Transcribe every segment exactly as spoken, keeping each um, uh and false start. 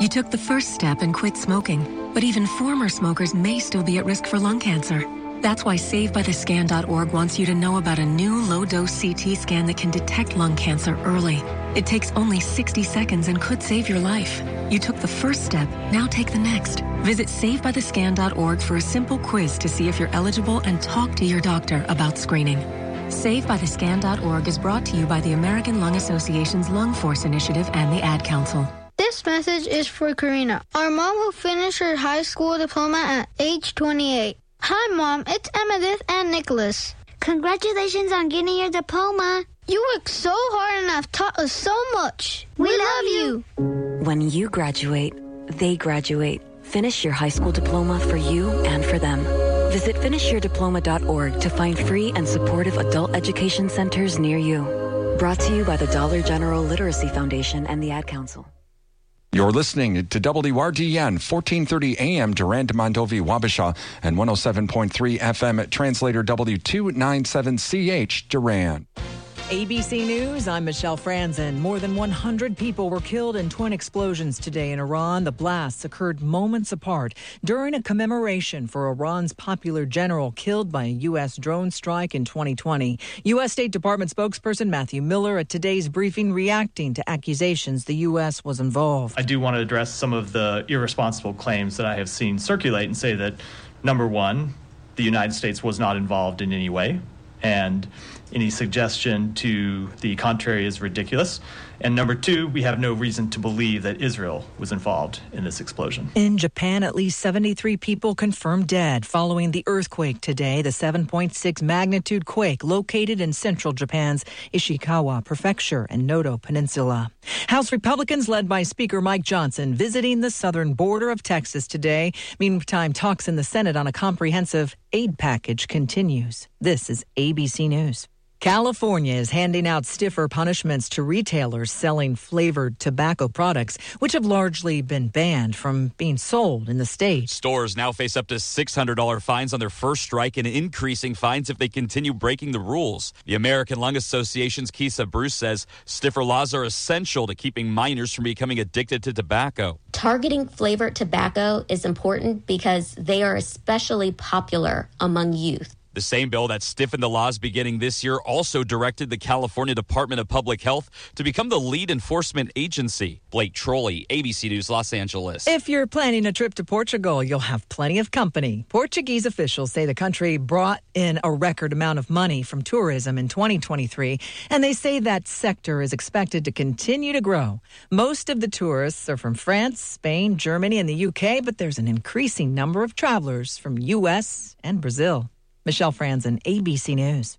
took the first step and quit smoking, but even former smokers may still be at risk for lung cancer. That's why save by the scan dot org wants you to know about a new low-dose C T scan that can detect lung cancer early. It takes only sixty seconds and could save your life. You took the first step, now take the next. Visit save by the scan dot org for a simple quiz to see if you're eligible and talk to your doctor about screening. save by the scan dot org is brought to you by the American Lung Association's Lung Force Initiative and the Ad Council. This message is for Karina, our mom who finished her high school diploma at age twenty-eight. Hi, Mom. It's Emmettith and Nicholas. Congratulations on getting your diploma. You worked so hard and have taught us so much. We, we love you. When you graduate, they graduate. Finish your high school diploma for you and for them. Visit finish your diploma dot org to find free and supportive adult education centers near you. Brought to you by the Dollar General Literacy Foundation and the Ad Council. You're listening to W R D N, fourteen thirty A M, Durand, Mondovi, Wabasha, and one oh seven point three F M at Translator W two ninety-seven C H, Durand. A B C News, I'm Michelle Franzen. More than one hundred people were killed in twin explosions today in Iran. The blasts occurred moments apart during a commemoration for Iran's popular general killed by a U S drone strike in twenty twenty. U S State Department spokesperson Matthew Miller at today's briefing reacting to accusations the U S was involved. I do want to address some of the irresponsible claims that I have seen circulate and say that, number one, the United States was not involved in any way, and any suggestion to the contrary is ridiculous. And number two, we have no reason to believe that Israel was involved in this explosion. In Japan, at least seventy-three people confirmed dead following the earthquake today, the seven point six magnitude quake located in central Japan's Ishikawa Prefecture and Noto Peninsula. House Republicans led by Speaker Mike Johnson visiting the southern border of Texas today. Meantime, talks in the Senate on a comprehensive aid package continues. This is A B C News. California is handing out stiffer punishments to retailers selling flavored tobacco products, which have largely been banned from being sold in the state. Stores now face up to six hundred dollars fines on their first strike and increasing fines if they continue breaking the rules. The American Lung Association's Kisa Bruce says stiffer laws are essential to keeping minors from becoming addicted to tobacco. Targeting flavored tobacco is important because they are especially popular among youth. The same bill that stiffened the laws beginning this year also directed the California Department of Public Health to become the lead enforcement agency. Blake Trolley, A B C News, Los Angeles. If you're planning a trip to Portugal, you'll have plenty of company. Portuguese officials say the country brought in a record amount of money from tourism in twenty twenty-three, and they say that sector is expected to continue to grow. Most of the tourists are from France, Spain, Germany, and the U K, but there's an increasing number of travelers from U S and Brazil. Michelle Franzen, A B C News.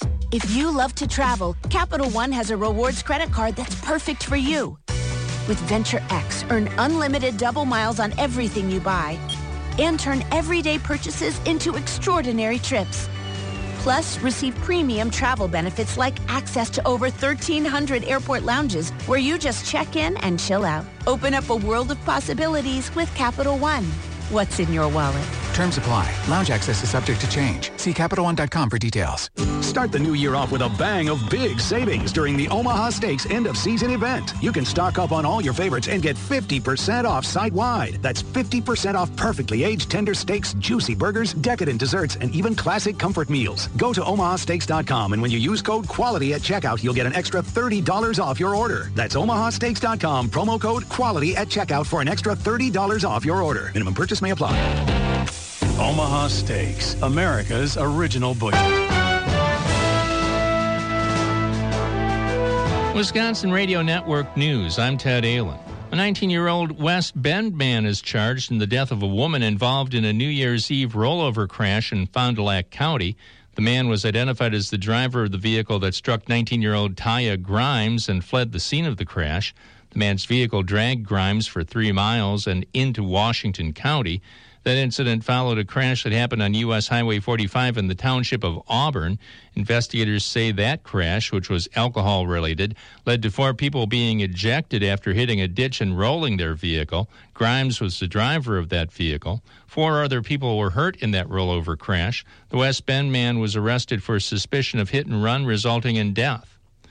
If you love to travel, Capital One has a rewards credit card that's perfect for you. With Venture X, earn unlimited double miles on everything you buy and turn everyday purchases into extraordinary trips. Plus, receive premium travel benefits like access to over thirteen hundred airport lounges where you just check in and chill out. Open up a world of possibilities with Capital One. What's in your wallet? Terms apply. Lounge access is subject to change. See Capital One dot com for details. Start the new year off with a bang of big savings during the Omaha Steaks end-of-season event. You can stock up on all your favorites and get fifty percent off site-wide. That's fifty percent off perfectly aged tender steaks, juicy burgers, decadent desserts, and even classic comfort meals. Go to omaha steaks dot com, and when you use code QUALITY at checkout, you'll get an extra thirty dollars off your order. That's omaha steaks dot com, promo code QUALITY at checkout for an extra thirty dollars off your order. Minimum purchase may apply. Omaha Steaks, America's original butcher. Wisconsin Radio Network News, I'm Ted Allen. A nineteen-year-old West Bend man is charged in the death of a woman involved in a New Year's Eve rollover crash in Fond du Lac County. The man was identified as the driver of the vehicle that struck nineteen-year-old Taya Grimes and fled the scene of the crash. The man's vehicle dragged Grimes for three miles and into Washington County. That incident followed a crash that happened on U S Highway forty-five in the township of Auburn. Investigators say that crash, which was alcohol-related, led to four people being ejected after hitting a ditch and rolling their vehicle. Grimes was the driver of that vehicle. Four other people were hurt in that rollover crash. The West Bend man was arrested for suspicion of hit and run resulting in death.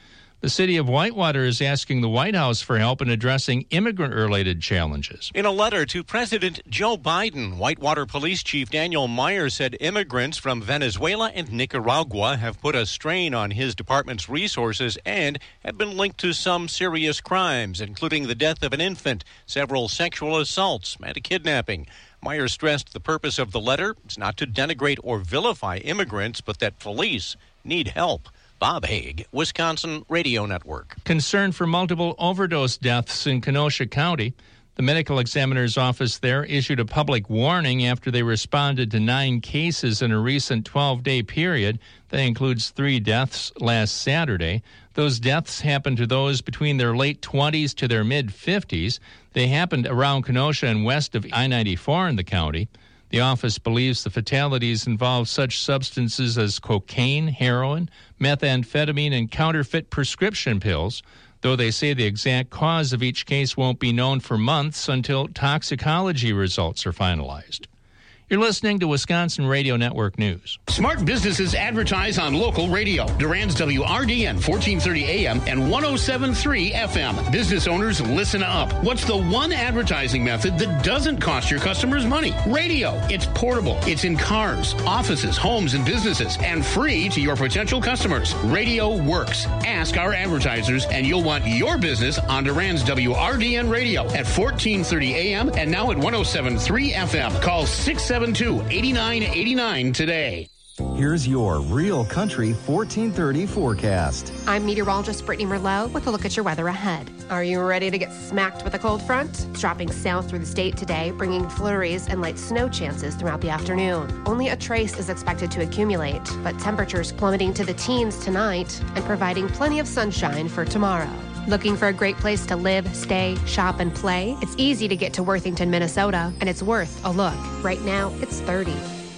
The city of Whitewater is asking the White House for help in addressing immigrant-related challenges. In a letter to President Joe Biden, Whitewater Police Chief Daniel Meyer said immigrants from Venezuela and Nicaragua have put a strain on his department's resources and have been linked to some serious crimes, including the death of an infant, several sexual assaults, and a kidnapping. Meyer stressed the purpose of the letter is not to denigrate or vilify immigrants, but that police need help. Bob Haig, Wisconsin Radio Network. Concern for multiple overdose deaths in Kenosha County. The medical examiner's office there issued a public warning after they responded to nine cases in a recent twelve-day period. That includes three deaths last Saturday. Those deaths happened to those between their late twenties to their mid-fifties. They happened around Kenosha and west of I ninety-four in the county. The office believes the fatalities involve such substances as cocaine, heroin, methamphetamine, and counterfeit prescription pills, though they say the exact cause of each case won't be known for months until toxicology results are finalized. You're listening to Wisconsin Radio Network News. Smart businesses advertise on local radio. Durand's W R D N fourteen thirty A M and one oh seven point three F M. Business owners, listen up. What's the one advertising method that doesn't cost your customers money? Radio. It's portable. It's in cars, offices, homes, and businesses, and free to your potential customers. Radio works. Ask our advertisers, and you'll want your business on Durand's W R D N radio at fourteen thirty A M and now at one oh seven point three F M. Call six seven two, eight nine eight nine today. Here's your Real Country fourteen thirty forecast. I'm meteorologist Brittany Merlot with a look at your weather ahead. Are you ready to get smacked with a cold front? It's dropping south through the state today, bringing flurries and light snow chances throughout the afternoon. Only a trace is expected to accumulate, but temperatures plummeting to the teens tonight and providing plenty of sunshine for tomorrow. Looking for a great place to live, stay, shop, and play? It's easy to get to Worthington, Minnesota, and it's worth a look. Right now, it's thirty.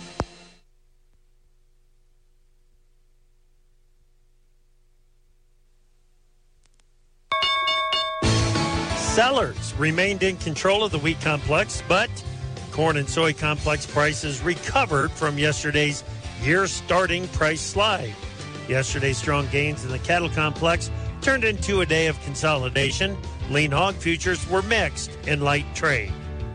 Sellers remained in control of the wheat complex, but corn and soy complex prices recovered from yesterday's year-starting price slide. Yesterday's strong gains in the cattle complex turned into a day of consolidation. Lean hog futures were mixed in light trade.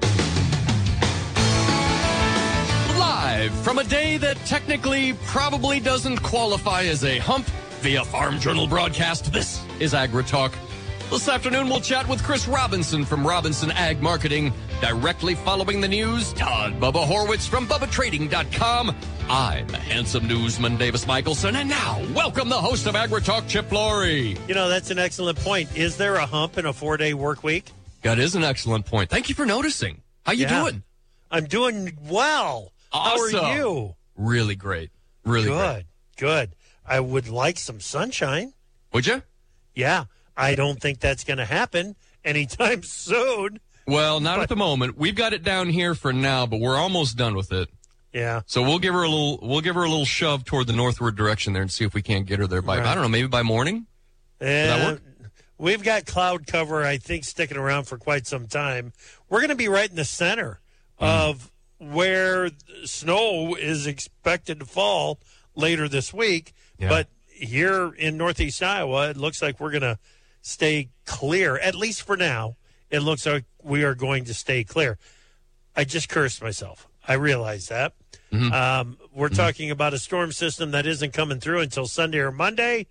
Live from a day that technically probably doesn't qualify as a hump via Farm Journal broadcast, this is AgriTalk. This afternoon, we'll chat with Chris Robinson from Robinson Ag Marketing. Directly following the news, Todd Bubba Horwitz from Bubba Trading dot com. I'm a handsome newsman, Davis Michelson, and now, welcome the host of AgriTalk, Chip Laurie. You know, that's an excellent point. Is there a hump in a four-day work week? That is an excellent point. Thank you for noticing. How you Yeah. doing? I'm doing well. Awesome. How are you? Really great. Really good. great. Good. I would like some sunshine. Would you? Yeah. I don't think that's going to happen anytime soon. Well, not But- at the moment. We've got it down here for now, but we're almost done with it. Yeah. So we'll give her a little. We'll give her a little shove toward the northward direction there, and see if we can't get her there by. Right. I don't know. Maybe by morning. Does that And work? we've got cloud cover, I think, sticking around for quite some time. We're going to be right in the center Mm. of where snow is expected to fall later this week. Yeah. But here in northeast Iowa, it looks like we're going to stay clear, at least for now. It looks like we are going to stay clear. I just cursed myself. I realize that. Mm-hmm. Um, we're mm-hmm. talking about a storm system that isn't coming through until Sunday or Monday.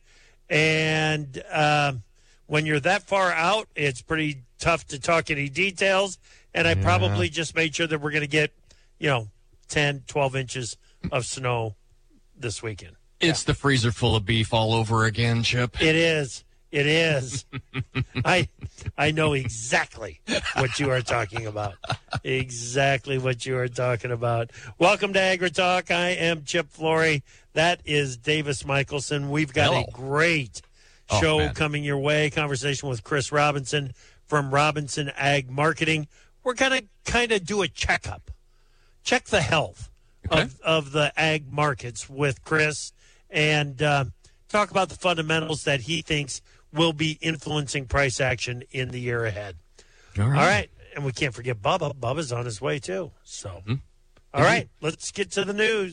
And um, when you're that far out, it's pretty tough to talk any details. And I Yeah. probably just made sure that we're going to get, you know, ten, twelve inches of snow this weekend. It's the freezer full of beef all over again, Chip. It is. It is. I I know exactly what you are talking about. Exactly what you are talking about. Welcome to AgriTalk. I am Chip Flory. That is Davis Michelson. We've got Hello. a great Oh, show man. coming your way. Conversation with Chris Robinson from Robinson Ag Marketing. We're going to kind of do a checkup. Check the health Okay. of, of the ag markets with Chris and uh, talk about the fundamentals that he thinks will be influencing price action in the year ahead. All right. All right. And we can't forget Bubba. Bubba's on his way, too. So, Hmm? all right, let's get to the news.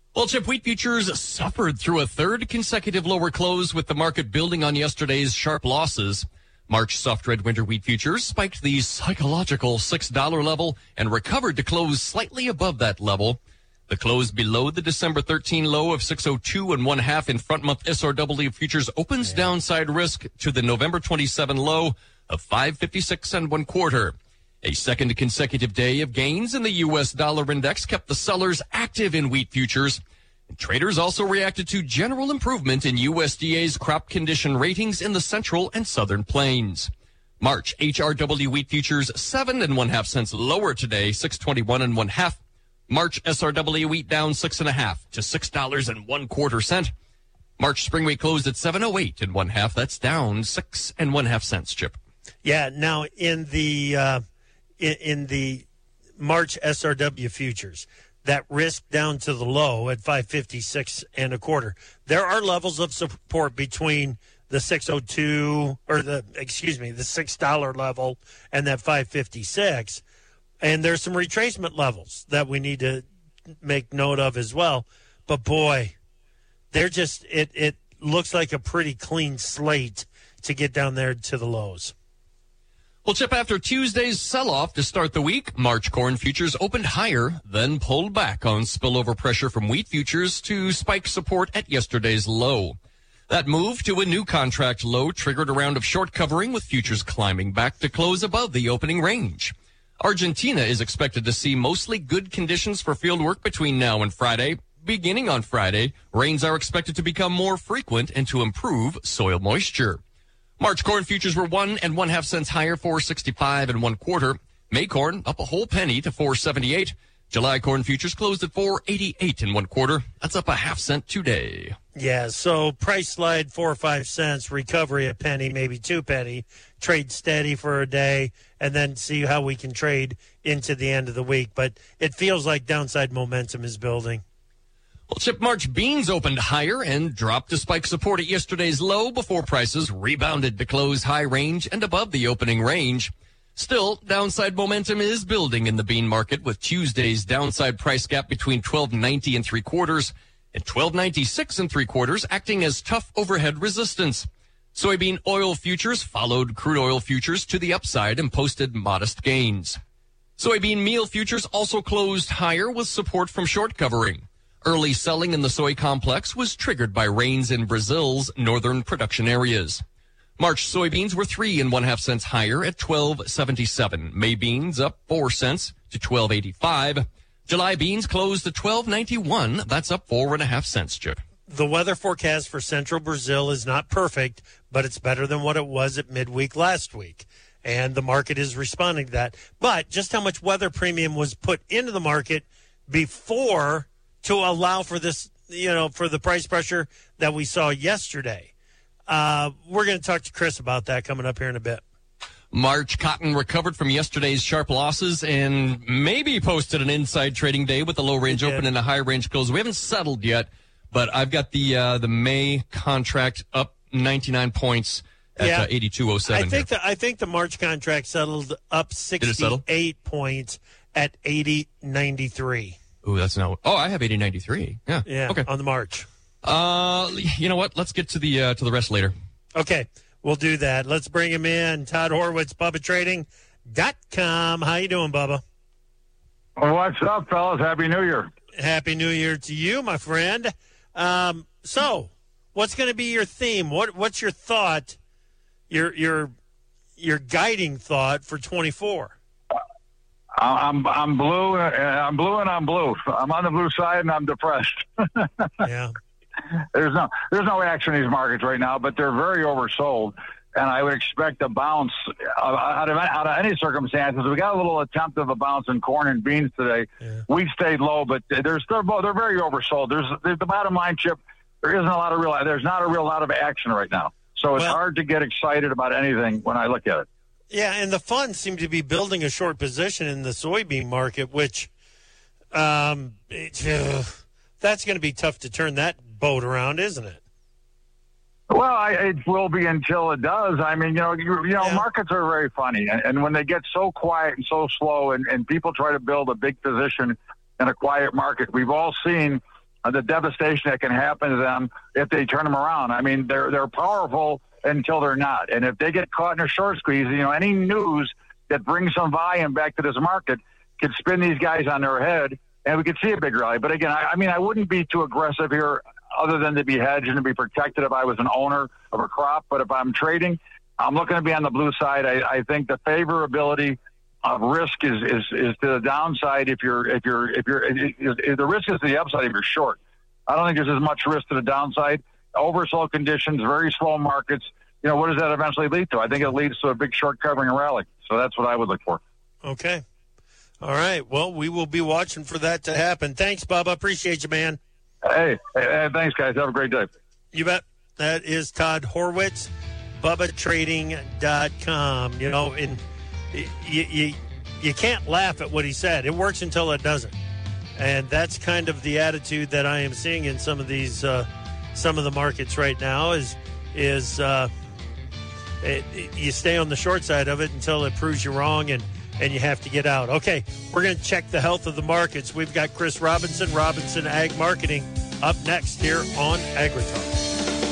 Well, Chip, wheat futures suffered through a third consecutive lower close with the market building on yesterday's sharp losses. March soft red winter wheat futures spiked the psychological six dollar level and recovered to close slightly above that level. The close below the December thirteenth low of six oh two and one half in front month S R W futures opens yeah. downside risk to the November twenty-seventh low of five fifty-six and one quarter. A second consecutive day of gains in the U S dollar index kept the sellers active in wheat futures. And traders also reacted to general improvement in U S D A's crop condition ratings in the central and southern plains. March H R W wheat futures seven and one half cents lower today, six twenty-one and one half. March S R W wheat down six and a half to six dollars and one quarter cent. March spring wheat closed at seven oh eight and one half. That's down six and one half cents, Chip. Yeah. Now in the uh, in, in the March S R W futures, that risk down to the low at five fifty-six and a quarter. There are levels of support between the six oh two or the excuse me the six dollar level and that five fifty-six. And there's some retracement levels that we need to make note of as well. But boy, they're just it it looks like a pretty clean slate to get down there to the lows. Well, Chip, after Tuesday's sell-off to start the week, March corn futures opened higher, then pulled back on spillover pressure from wheat futures to spike support at yesterday's low. That move to a new contract low triggered a round of short covering with futures climbing back to close above the opening range. Argentina is expected to see mostly good conditions for field work between now and Friday. Beginning on Friday, rains are expected to become more frequent and to improve soil moisture. March corn futures were one and one half cents higher, four sixty-five and one quarter. May corn up a whole penny to four seventy-eight. July corn futures closed at four eighty-eight and one quarter. That's up a half cent today. Yeah, so price slide four or five cents, recovery a penny, maybe two penny, trade steady for a day, and then see how we can trade into the end of the week. But it feels like downside momentum is building. Well, Chip, March beans opened higher and dropped to spike support at yesterday's low before prices rebounded to close high range and above the opening range. Still, downside momentum is building in the bean market with Tuesday's downside price gap between twelve ninety and three quarters and twelve ninety-six and three quarters acting as tough overhead resistance. Soybean oil futures followed crude oil futures to the upside and posted modest gains. Soybean meal futures also closed higher with support from short covering. Early selling in the soy complex was triggered by rains in Brazil's northern production areas. March soybeans were three and one half cents higher at twelve seventy-seven. May beans up four cents to twelve eighty-five. July beans closed at twelve ninety-one. That's up four and a half cents, Chip. The weather forecast for central Brazil is not perfect, but it's better than what it was at midweek last week. And the market is responding to that. But just how much weather premium was put into the market before to allow for this, you know, for the price pressure that we saw yesterday. Uh, we're going to talk to Chris about that coming up here in a bit. March cotton recovered from yesterday's sharp losses and maybe posted an inside trading day with a low range open and a high range close. We haven't settled yet, but I've got the uh, the May contract up ninety-nine points at yeah. uh, eighty-two oh seven. I think the I think the March contract settled up sixty-eight points at eighty ninety-three. Ooh, that's no. Oh, I have eighty ninety-three. Yeah. Yeah. Okay. On the March. Uh, you know what? Let's get to the uh, to the rest later. Okay, we'll do that. Let's bring him in. Todd Horwitz, Bubba Trading dot com. How you doing, Bubba? What's up, fellas? Happy New Year. Happy New Year to you, my friend. Um, so, what's going to be your theme? What What's your thought? Your your your guiding thought for twenty-four? I'm I'm blue. I'm blue and I'm blue. I'm on the blue side and I'm depressed. Yeah. There's no there's no action in these markets right now, but they're very oversold, and I would expect a bounce out of out of any circumstances. We got a little attempt of a bounce in corn and beans today. Yeah. Wheat stayed low, but there's they're both they're very oversold. There's, there's the bottom line, Chip. There isn't a lot of real. There's not a real lot of action right now, so it's well, hard to get excited about anything when I look at it. Yeah, and the funds seem to be building a short position in the soybean market, which um, it, uh, that's going to be tough to turn that boat around, isn't it? Well, I, it will be until it does. I mean, you know, you, you know, yeah. markets are very funny, and, and when they get so quiet and so slow, and, and people try to build a big position in a quiet market, we've all seen uh, the devastation that can happen to them if they turn them around. I mean, they're they're powerful until they're not. And if they get caught in a short squeeze, you know, any news that brings some volume back to this market could spin these guys on their head, and we could see a big rally. But again, I, I mean, I wouldn't be too aggressive here other than to be hedged and to be protected if I was an owner of a crop. But if I'm trading, I'm looking to be on the blue side. I, I think the favorability of risk is, is, is to the downside if you're, if you're, if you're, if, if the risk is to the upside if you're short. I don't think there's as much risk to the downside. Oversold conditions, very slow markets. You know, what does that eventually lead to? I think it leads to a big short covering rally. So that's what I would look for. Okay. All right. Well, we will be watching for that to happen. Thanks, Bubba. Appreciate you, man. Hey, hey, hey thanks, guys. Have a great day. You bet. That is Todd Horwitz, Bubba Trading dot com. You know, and you, you, you can't laugh at what he said. It works until it doesn't. And that's kind of the attitude that I am seeing in some of these uh, some of the markets right now is is uh, it, it, you stay on the short side of it until it proves you wrong and, and you have to get out. Okay, we're going to check the health of the markets. We've got Chris Robinson, Robinson Ag Marketing, up next here on AgriTalk.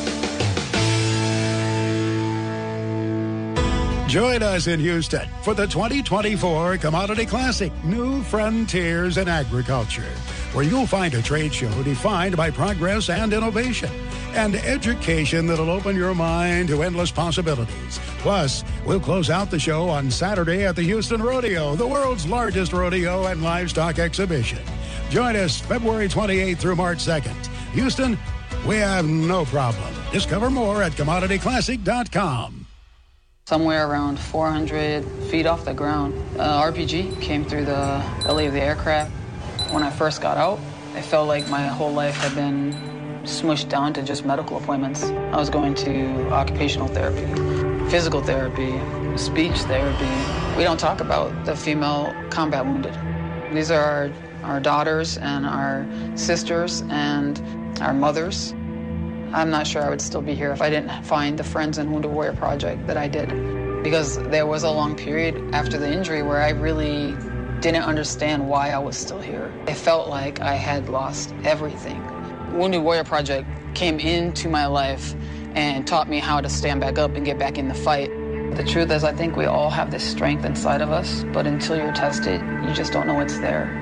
Join us in Houston for the twenty twenty-four Commodity Classic, New Frontiers in Agriculture, where you'll find a trade show defined by progress and innovation, and education that'll open your mind to endless possibilities. Plus, we'll close out the show on Saturday at the Houston Rodeo, the world's largest rodeo and livestock exhibition. Join us February twenty-eighth through March second. Houston, we have no problem. Discover more at commodity classic dot com. Somewhere around four hundred feet off the ground, uh, R P G came through the belly of the aircraft. When I first got out, I felt like my whole life had been smushed down to just medical appointments. I was going to occupational therapy, physical therapy, speech therapy. We don't talk about the female combat wounded. These are our, our daughters and our sisters and our mothers. I'm not sure I would still be here if I didn't find the Friends and Wounded Warrior Project that I did. Because there was a long period after the injury where I really didn't understand why I was still here. It felt like I had lost everything. Wounded Warrior Project came into my life and taught me how to stand back up and get back in the fight. The truth is, I think we all have this strength inside of us, but until you're tested, you just don't know it's there.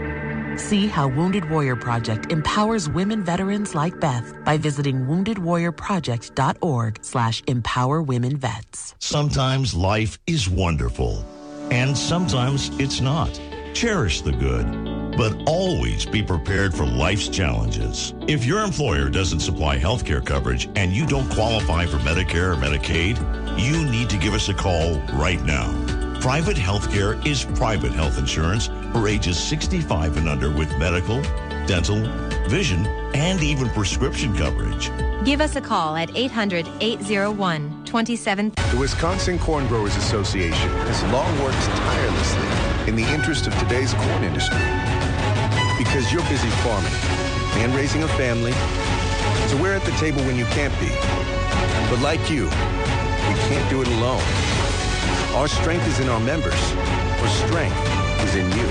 See how Wounded Warrior Project empowers women veterans like Beth by visiting wounded warrior project dot org slash empower women vets. Sometimes life is wonderful, and sometimes it's not. Cherish the good, but always be prepared for life's challenges. If your employer doesn't supply health care coverage and you don't qualify for Medicare or Medicaid, you need to give us a call right now. Private health care is private health insurance for ages sixty-five and under with medical, dental, vision, and even prescription coverage. Give us a call at eight hundred, eight oh one, two seven. The Wisconsin Corn Growers Association has long worked tirelessly in the interest of today's corn industry. Because you're busy farming and raising a family, so we're at the table when you can't be. But like you, we can't do it alone. Our strength is in our members. Our strength is in you.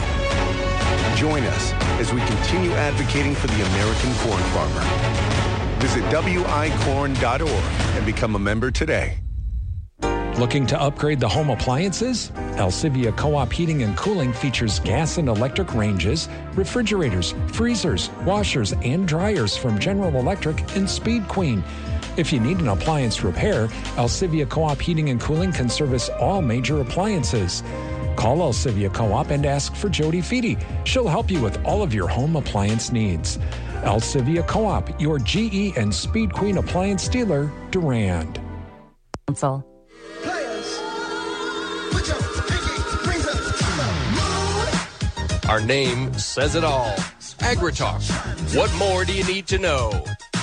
Join us as we continue advocating for the American corn farmer. Visit W I corn dot org and become a member today. Looking to upgrade the home appliances? Alcivia Co-op Heating and Cooling features gas and electric ranges, refrigerators, freezers, washers, and dryers from General Electric and Speed Queen. If you need an appliance repair, Alcivia Co-op Heating and Cooling can service all major appliances. Call Alcivia Co-op and ask for Jody Feedy. She'll help you with all of your home appliance needs. Alcivia Co-op, your G E and Speed Queen appliance dealer, Durand. Council. Our name says it all. AgriTalk. What more do you need to know?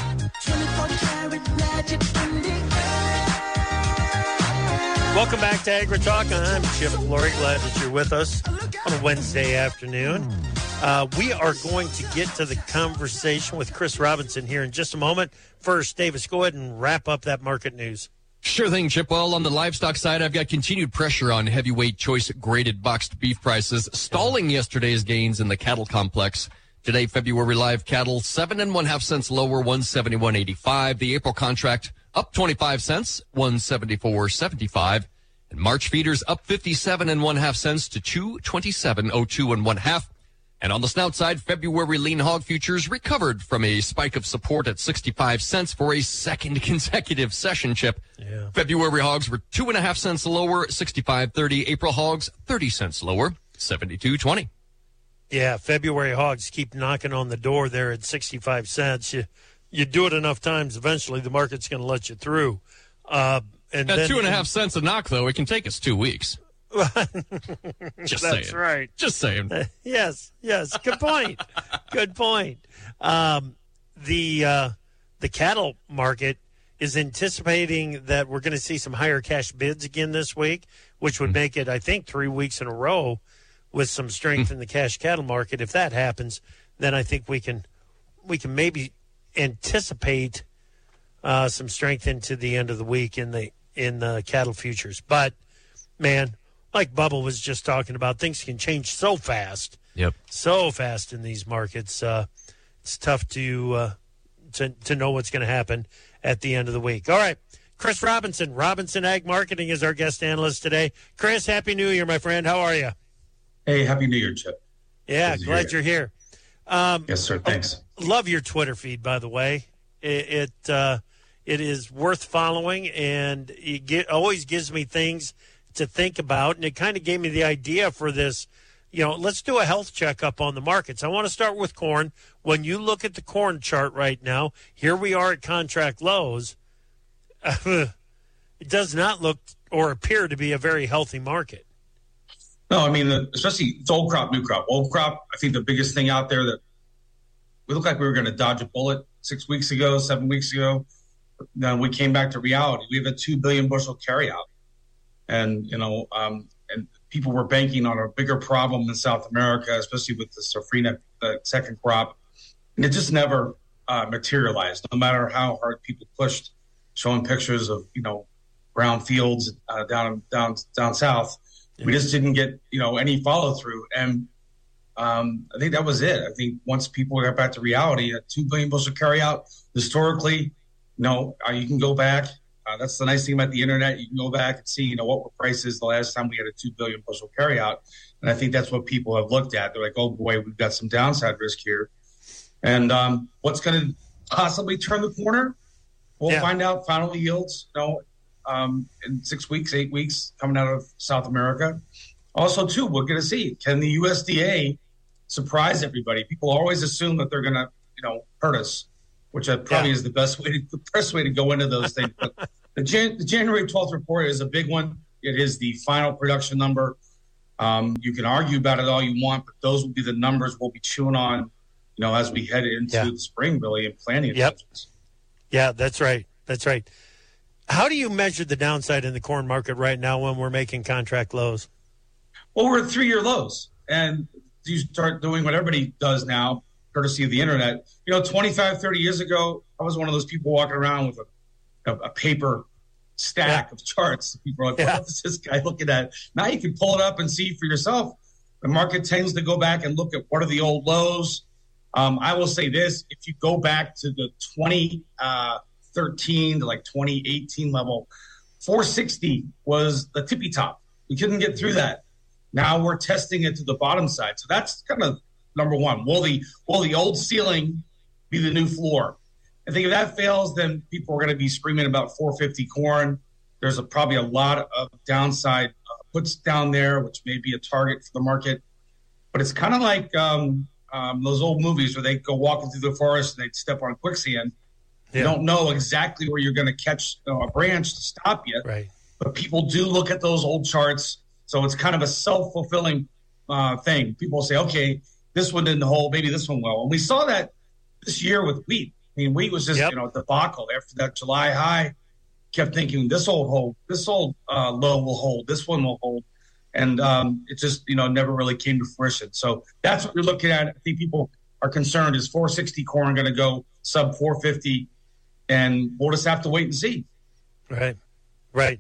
Welcome back to AgriTalk. I'm Chip Flory. Glad that you're with us on a Wednesday afternoon. Uh, we are going to get to the conversation with Chris Robinson here in just a moment. First, Davis, go ahead and wrap up that market news. Sure thing, Chip. Well, on the livestock side, I've got continued pressure on heavyweight choice graded boxed beef prices, stalling yesterday's gains in the cattle complex. Today, February live cattle, seven and one half cents lower, one seventy-one eighty-five. The April contract up twenty-five cents, one seventy-four seventy-five. And March feeders up fifty-seven and one half cents to two twenty-seven oh two and one half. And on the snout side, February lean hog futures recovered from a spike of support at sixty-five cents for a second consecutive session, Chip. Yeah. February hogs were two and a half cents lower, sixty-five thirty. April hogs, thirty cents lower, seventy-two twenty. Yeah, February hogs keep knocking on the door there at sixty-five cents. You you do it enough times, eventually the market's going to let you through. Uh, and At then, two and a half cents a knock, though, it can take us two weeks. Just That's saying. right. Just saying. Uh, yes, yes. Good point. Good point. Um, the uh, the cattle market is anticipating that we're going to see some higher cash bids again this week, which would make it, I think, three weeks in a row with some strength in the cash cattle market. If that happens, then I think we can we can maybe anticipate uh, some strength into the end of the week in the in the cattle futures. But man, like Bubba was just talking about, things can change so fast. Yep. So fast in these markets. Uh, it's tough to, uh, to to know what's going to happen at the end of the week. All right. Chris Robinson, Robinson Ag Marketing, is our guest analyst today. Chris, Happy New Year, my friend. How are you? Hey, Happy New Year, Chip. Yeah, Good glad to hear you're here. Um, Yes, sir. Thanks. Love your Twitter feed, by the way. It it, uh, it is worth following, and it get, always gives me things to think about, and it kind of gave me the idea for this. You know, let's do a health checkup on the markets. I want to start with corn. When you look at the corn chart right now, here we are at contract lows. It does not look or appear to be a very healthy market. No, I mean, the, especially it's old crop, new crop. Old crop, I think the biggest thing out there that we looked like we were going to dodge a bullet six weeks ago, seven weeks ago. Then we came back to reality. We have a two billion bushel carryout. And, you know, um, and people were banking on a bigger problem in South America, especially with the safrinha, the second crop. And it just never uh, materialized, no matter how hard people pushed, showing pictures of, you know, brown fields uh, down, down, down south. We just didn't get, you know, any follow through. And um, I think that was it. I think once people got back to reality, a two billion bushel carryout, historically, you know, uh, you can go back. Uh, that's the nice thing about the internet. You can go back and see, you know, what were prices the last time we had a two billion bushel carryout. And I think that's what people have looked at. They're like, oh boy, we've got some downside risk here. And um, what's going to possibly turn the corner? We'll Yeah. find out final yields, you know, um, in six weeks, eight weeks coming out of South America. Also, too, we're going to see, can the U S D A surprise everybody? People always assume that they're going to, you know, hurt us, which uh, probably Yeah. is the best way to the best way to go into those things. But the, Jan- the January twelfth report is a big one. It is the final production number. Um, you can argue about it all you want, but those will be the numbers we'll be chewing on, you know, as we head into Yeah. the spring, really, and planning. Yep. Yeah, that's right. That's right. How do you measure the downside in the corn market right now when we're making contract lows? Well, we're at three-year lows, and you start doing what everybody does now, courtesy of the internet. You know, twenty-five, thirty years ago, I was one of those people walking around with a, a, a paper stack of charts. People are like, Yeah. what is this guy looking at? Now you can pull it up and see for yourself. The market tends to go back and look at what are the old lows. Um, I will say this, if you go back to the twenty thirteen to like twenty eighteen level, four sixty was the tippy top. We couldn't get through that. Now we're testing it to the bottom side. So that's kind of number one. Will the will the old ceiling be the new floor? I think if that fails, then people are going to be screaming about four fifty corn. There's a, probably a lot of downside uh, puts down there, which may be a target for the market. But it's kind of like um, um, those old movies where they go walking through the forest and they step on quicksand. You Yeah. don't know exactly where you're going to catch you know, a branch to stop you. Right. But people do look at those old charts. So it's kind of a self-fulfilling uh, thing. People say, okay, this one didn't hold, maybe this one will. And we saw that this year with wheat. I mean, wheat was just, Yep. you know, debacle after that July high. Kept thinking this old hold, this old uh, low will hold, this one will hold. And um, it just, you know, never really came to fruition. So that's what you're looking at. I think people are concerned, is four sixty corn going to go sub four fifty? And we'll just have to wait and see. Right. Right.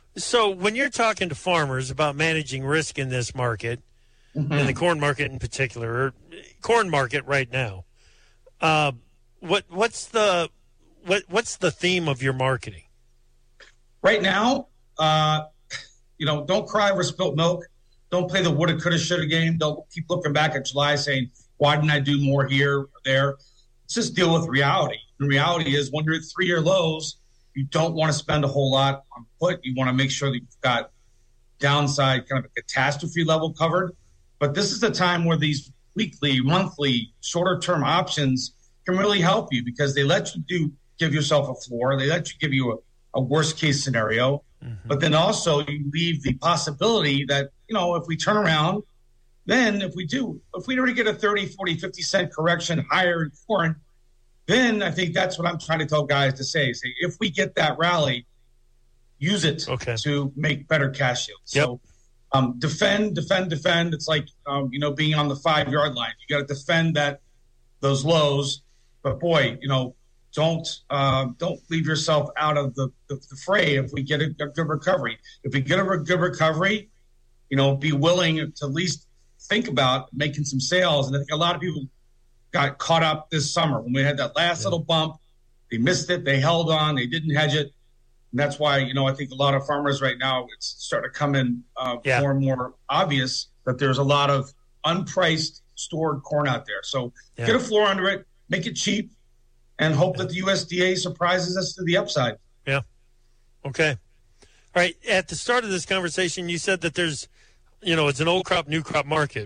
So when you're talking to farmers about managing risk in this market, Mm-hmm. in the corn market in particular, corn market right now. Uh, what what's the what what's the theme of your marketing right now? Uh, you know, don't cry over spilt milk. Don't play the woulda, coulda, shoulda game. Don't keep looking back at July saying, why didn't I do more here or there? Let's just deal with reality. The reality is when you're at three-year lows, you don't want to spend a whole lot on put. You want to make sure that you've got downside kind of a catastrophe level covered. But this is the time where these weekly, monthly, shorter-term options can really help you because they let you do give yourself a floor. They let you give you a, a worst-case scenario. Mm-hmm. But then also you leave the possibility that, you know, if we turn around, then if we do, if we already get a thirty, forty, fifty cent correction higher in corn, then I think that's what I'm trying to tell guys to say. Say, if we get that rally, use it okay. to make better cash yields. Yep. So um, defend, defend, defend. It's like, um, you know, being on the five-yard line. You got to defend that those lows. But, boy, you know, don't uh, don't leave yourself out of the, the, the fray if we get a, a good recovery. If we get a good recovery, you know, be willing to at least think about making some sales. And I think a lot of people got caught up this summer when we had that last yeah. little bump. They missed it. They held on. They didn't hedge it. And that's why, you know, I think a lot of farmers right now, it's starting to come in uh, yeah. more and more obvious that there's a lot of unpriced stored corn out there. So yeah. get a floor under it, make it cheap, and hope yeah. that the U S D A surprises us to the upside. Yeah. Okay. All right. At the start of this conversation, you said that there's, you know, it's an old crop, new crop market.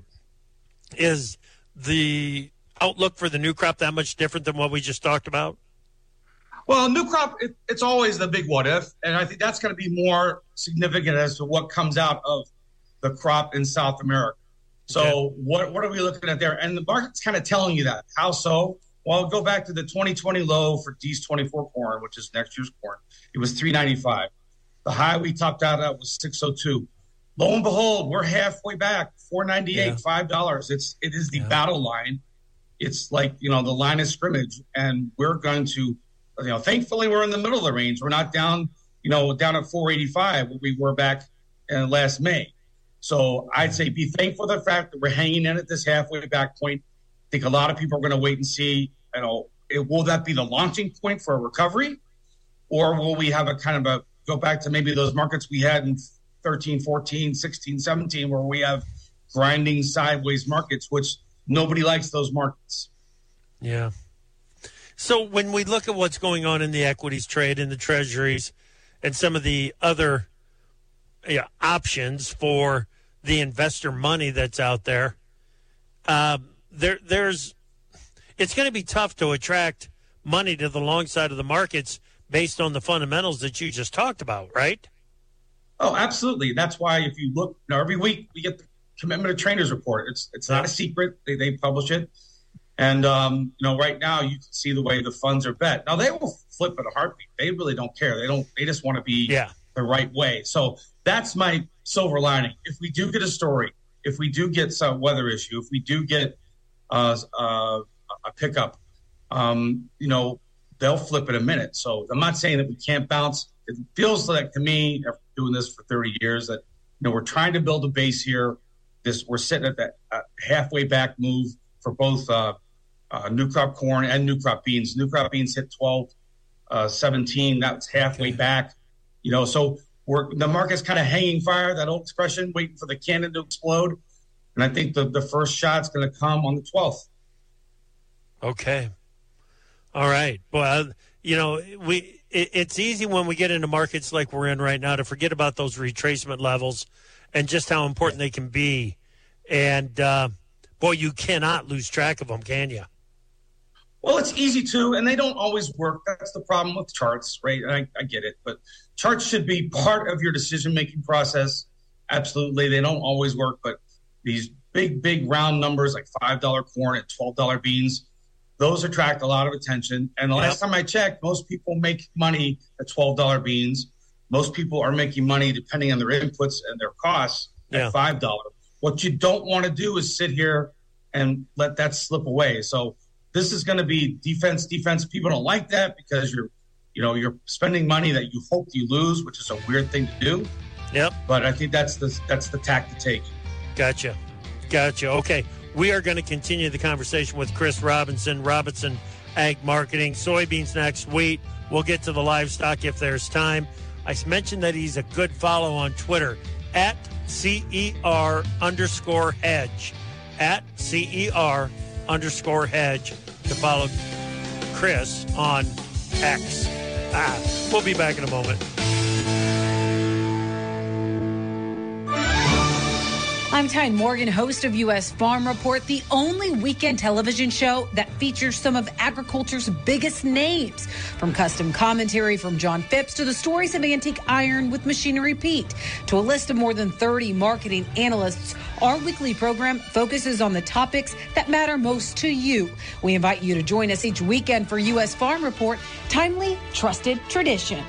Is the outlook for the new crop that much different than what we just talked about? Well, new crop, it, it's always the big what if, and I think that's going to be more significant as to what comes out of the crop in South America. So okay. what what are we looking at there? And the market's kind of telling you that. How so? Well, go back to the twenty twenty low for D's twenty-four corn, which is next year's corn. It was three ninety-five. The high we topped out at was six oh two. Lo and behold, we're halfway back, four ninety-eight, yeah. five dollars. It's it is the yeah. battle line. It's like, you know, the line of scrimmage, and we're going to, you know, thankfully we're in the middle of the range. We're not down, you know, down at four eighty-five where we were back in last May. So I'd say be thankful for the fact that we're hanging in at this halfway back point. I think a lot of people are going to wait and see, you know, it, will that be the launching point for a recovery, or will we have a kind of a go back to maybe those markets we had in thirteen, fourteen, sixteen, seventeen, where we have grinding sideways markets, which nobody likes those markets. Yeah. So when we look at what's going on in the equities trade, in the treasuries, and some of the other yeah, options for the investor money that's out there, um, there there's it's going to be tough to attract money to the long side of the markets based on the fundamentals that you just talked about, right? Oh, absolutely. That's why if you look, you know, every week we get the Commitment of Traders report. It's it's not a secret. They they publish it. And, um, you know, right now you can see the way the funds are bet. Now, they will flip at a heartbeat. They really don't care. They don't. They just want to be yeah. the right way. So that's my silver lining. If we do get a story, if we do get some weather issue, if we do get uh, uh, a pickup, um, you know, they'll flip in a minute. So I'm not saying that we can't bounce. It feels like to me, after doing this for thirty years, that, you know, we're trying to build a base here. This we're sitting at that uh, halfway back move for both uh, uh, new crop corn and new crop beans. New crop beans hit twelve seventeen. That's halfway okay. back. You know, so we're the market's kind of hanging fire. That old expression, waiting for the cannon to explode. And I think the the first shot's going to come on the twelfth. Okay. All right. Well, you know, we it, it's easy when we get into markets like we're in right now to forget about those retracement levels and just how important they can be. And, uh, boy, you cannot lose track of them, can you? Well, it's easy to, and they don't always work. That's the problem with charts, right? I, I get it. But charts should be part of your decision-making process. Absolutely. They don't always work, but these big, big round numbers like five dollar corn and twelve dollar beans, those attract a lot of attention. And the yep. last time I checked, most people make money at twelve dollar beans. Most people are making money, depending on their inputs and their costs, yeah. at five dollars. What you don't want to do is sit here and let that slip away. So this is going to be defense, defense. People don't like that because you're, you know, you're spending money that you hope you lose, which is a weird thing to do. Yep. But I think that's the that's the tack to take. Gotcha. Gotcha. Okay. We are going to continue the conversation with Chris Robinson, Robinson Ag Marketing. Soybeans next, wheat. We'll get to the livestock if there's time. I mentioned that he's a good follow on Twitter, at C E R underscore hedge. At C E R underscore hedge to follow Chris on X. Ah, we'll be back in a moment. I'm Tyne Morgan, host of U S Farm Report, the only weekend television show that features some of agriculture's biggest names. From custom commentary from John Phipps to the stories of antique iron with Machinery Pete to a list of more than thirty marketing analysts, our weekly program focuses on the topics that matter most to you. We invite you to join us each weekend for U S Farm Report, timely, trusted tradition.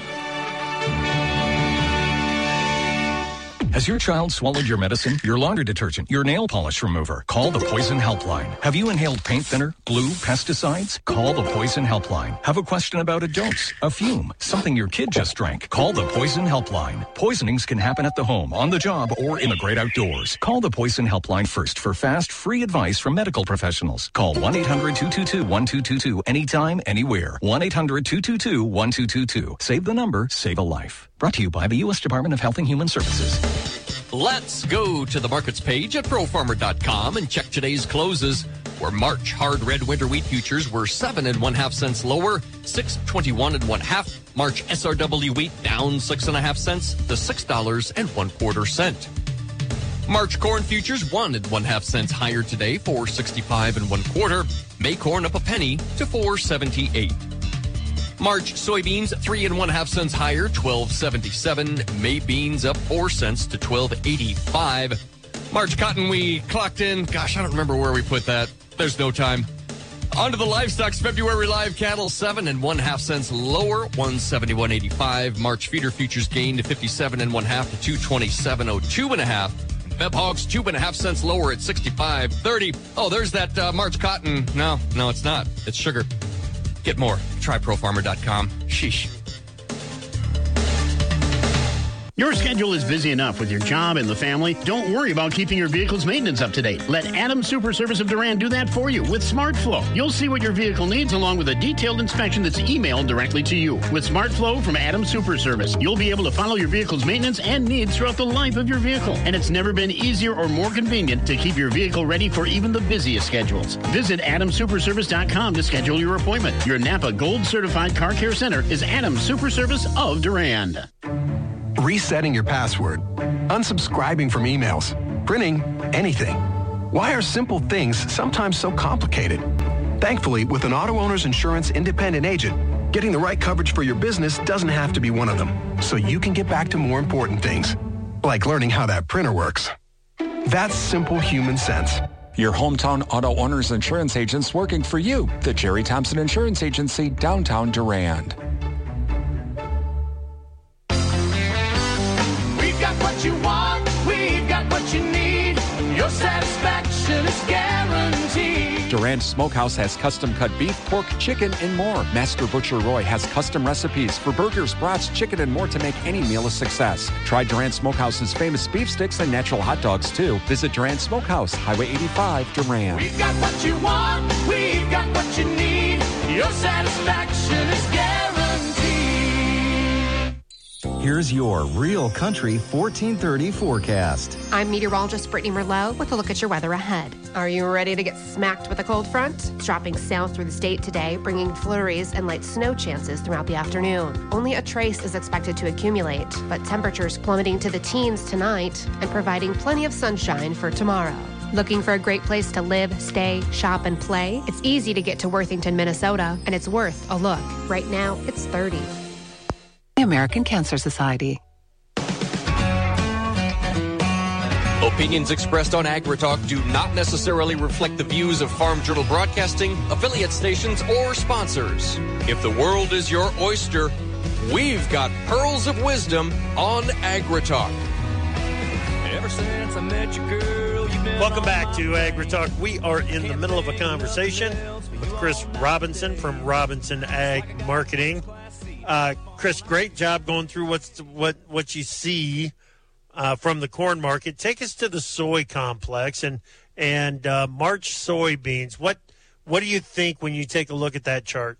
Has your child swallowed your medicine, your laundry detergent, your nail polish remover? Call the Poison Helpline. Have you inhaled paint thinner, glue, pesticides? Call the Poison Helpline. Have a question about a dose, a fume, something your kid just drank? Call the Poison Helpline. Poisonings can happen at the home, on the job, or in the great outdoors. Call the Poison Helpline first for fast, free advice from medical professionals. Call one eight hundred two two two one two two two anytime, anywhere. one eight hundred two two two one two two two. Save the number, save a life. Brought to you by the U S Department of Health and Human Services. Let's go to the markets page at pro farmer dot com and check today's closes, where March hard red winter wheat futures were seven and one half cents lower, six twenty-one and one half. March S R W wheat down six and a half cents to six dollars and one quarter cent. March corn futures one and one half cents higher today, four sixty-five and one quarter. May corn up a penny to four seventy-eight. March soybeans three and one half cents higher, twelve seventy-seven. May beans up four cents to twelve eighty-five. March cotton we clocked in. Gosh, I don't remember where we put that. There's no time. On to the livestock's February live cattle seven and one half cents lower, one seventy-one eighty-five. March feeder futures gained to fifty-seven and one half to two twenty-seven oh two and a half. Feb hogs two and a half cents lower at sixty-five thirty. Oh, there's that uh, March cotton. No, no, it's not. It's sugar. Get more. Try pro farmer dot com. Sheesh. Your schedule is busy enough with your job and the family. Don't worry about keeping your vehicle's maintenance up to date. Let Adams Super Service of Durand do that for you with SmartFlow. You'll see what your vehicle needs along with a detailed inspection that's emailed directly to you. With SmartFlow from Adams Super Service, you'll be able to follow your vehicle's maintenance and needs throughout the life of your vehicle. And it's never been easier or more convenient to keep your vehicle ready for even the busiest schedules. Visit adams super service dot com to schedule your appointment. Your Napa Gold Certified Car Care Center is Adams Super Service of Durand. Resetting your password, unsubscribing from emails, printing anything. Why are simple things sometimes so complicated? Thankfully, with an Auto Owners Insurance independent agent, getting the right coverage for your business doesn't have to be one of them, so you can get back to more important things, like learning how that printer works. That's simple human sense. Your hometown Auto Owners Insurance agents working for you. The Jerry Thompson Insurance Agency, downtown Durand. Got what you want, we've got what you need. Your satisfaction is guaranteed. Durand Smokehouse has custom cut beef, pork, chicken, and more. Master Butcher Roy has custom recipes for burgers, brats, chicken, and more to make any meal a success. Try Durand Smokehouse's famous beef sticks and natural hot dogs, too. Visit Durand Smokehouse, Highway eighty-five, Durand. We've got what you want, we've got what you need. Your satisfaction is guaranteed. Here's your Real Country fourteen thirty forecast. I'm meteorologist Brittany Merlot with a look at your weather ahead. Are you ready to get smacked with a cold front? It's dropping south through the state today, bringing flurries and light snow chances throughout the afternoon. Only a trace is expected to accumulate, but temperatures plummeting to the teens tonight and providing plenty of sunshine for tomorrow. Looking for a great place to live, stay, shop, and play? It's easy to get to Worthington, Minnesota, and it's worth a look. Right now, it's thirty. The American Cancer Society. Opinions expressed on AgriTalk do not necessarily reflect the views of Farm Journal Broadcasting, affiliate stations, or sponsors. If the world is your oyster, we've got pearls of wisdom on AgriTalk. Ever since I met your girl, you've been Welcome back to AgriTalk. We are in the middle of a conversation with Chris Robinson from Robinson Ag Marketing. Uh, Chris, great job going through what's what what you see uh, from the corn market. Take us to the soy complex and and uh, March soybeans. What what do you think when you take a look at that chart?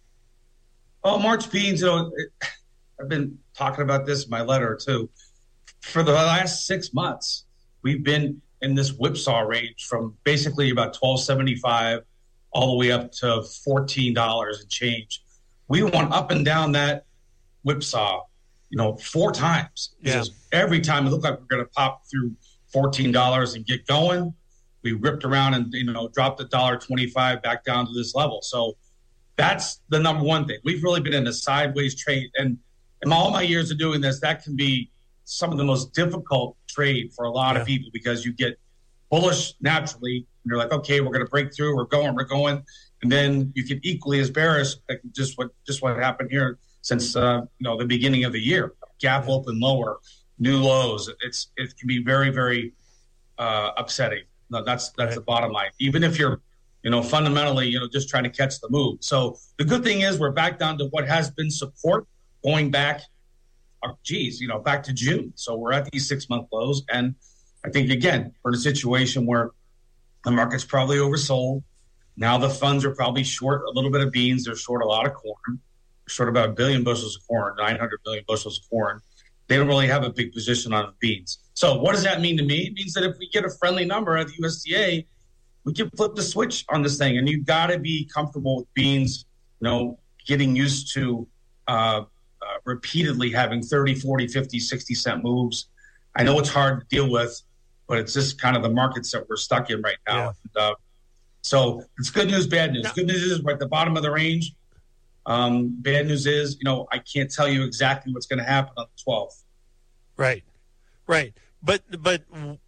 Oh, March beans, you know, it, I've been talking about this in my letter too. For the last six months, we've been in this whipsaw range from basically about twelve seventy-five all the way up to fourteen dollars and change. We went up and down that whipsaw, you know, four times. Yeah. Every time it looked like we we're going to pop through fourteen dollars and get going, we ripped around and, you know, dropped a dollar twenty-five back down to this level. So that's the number one thing. We've really been in a sideways trade. And in all my years of doing this, that can be some of the most difficult trade for a lot yeah. of people because you get bullish naturally. And you're like, okay, we're going to break through. We're going, we're going. And then you get equally as bearish, like just what just what happened here since uh, you know the beginning of the year. Gap open lower, new lows. It's it can be very very uh, upsetting. No, that's that's right. The bottom line. Even if you're you know fundamentally you know just trying to catch the move. So the good thing is we're back down to what has been support going back. Oh, geez, you know back to June. So we're at these six month lows, and I think again we're in a situation where the market's probably oversold. Now the funds are probably short a little bit of beans. They're short a lot of corn. They're short about a billion bushels of corn, nine hundred million bushels of corn. They don't really have a big position on beans. So what does that mean to me? It means that if we get a friendly number at the U S D A, we can flip the switch on this thing. And you've got to be comfortable with beans, you know, getting used to uh, uh, repeatedly having thirty, forty, fifty, sixty cent moves. I know it's hard to deal with, but it's just kind of the markets that we're stuck in right now. Yeah. And, uh, So it's good news, bad news. Good news is we're at the bottom of the range. Um, bad news is, you know, I can't tell you exactly what's going to happen on the twelfth. Right, right. But but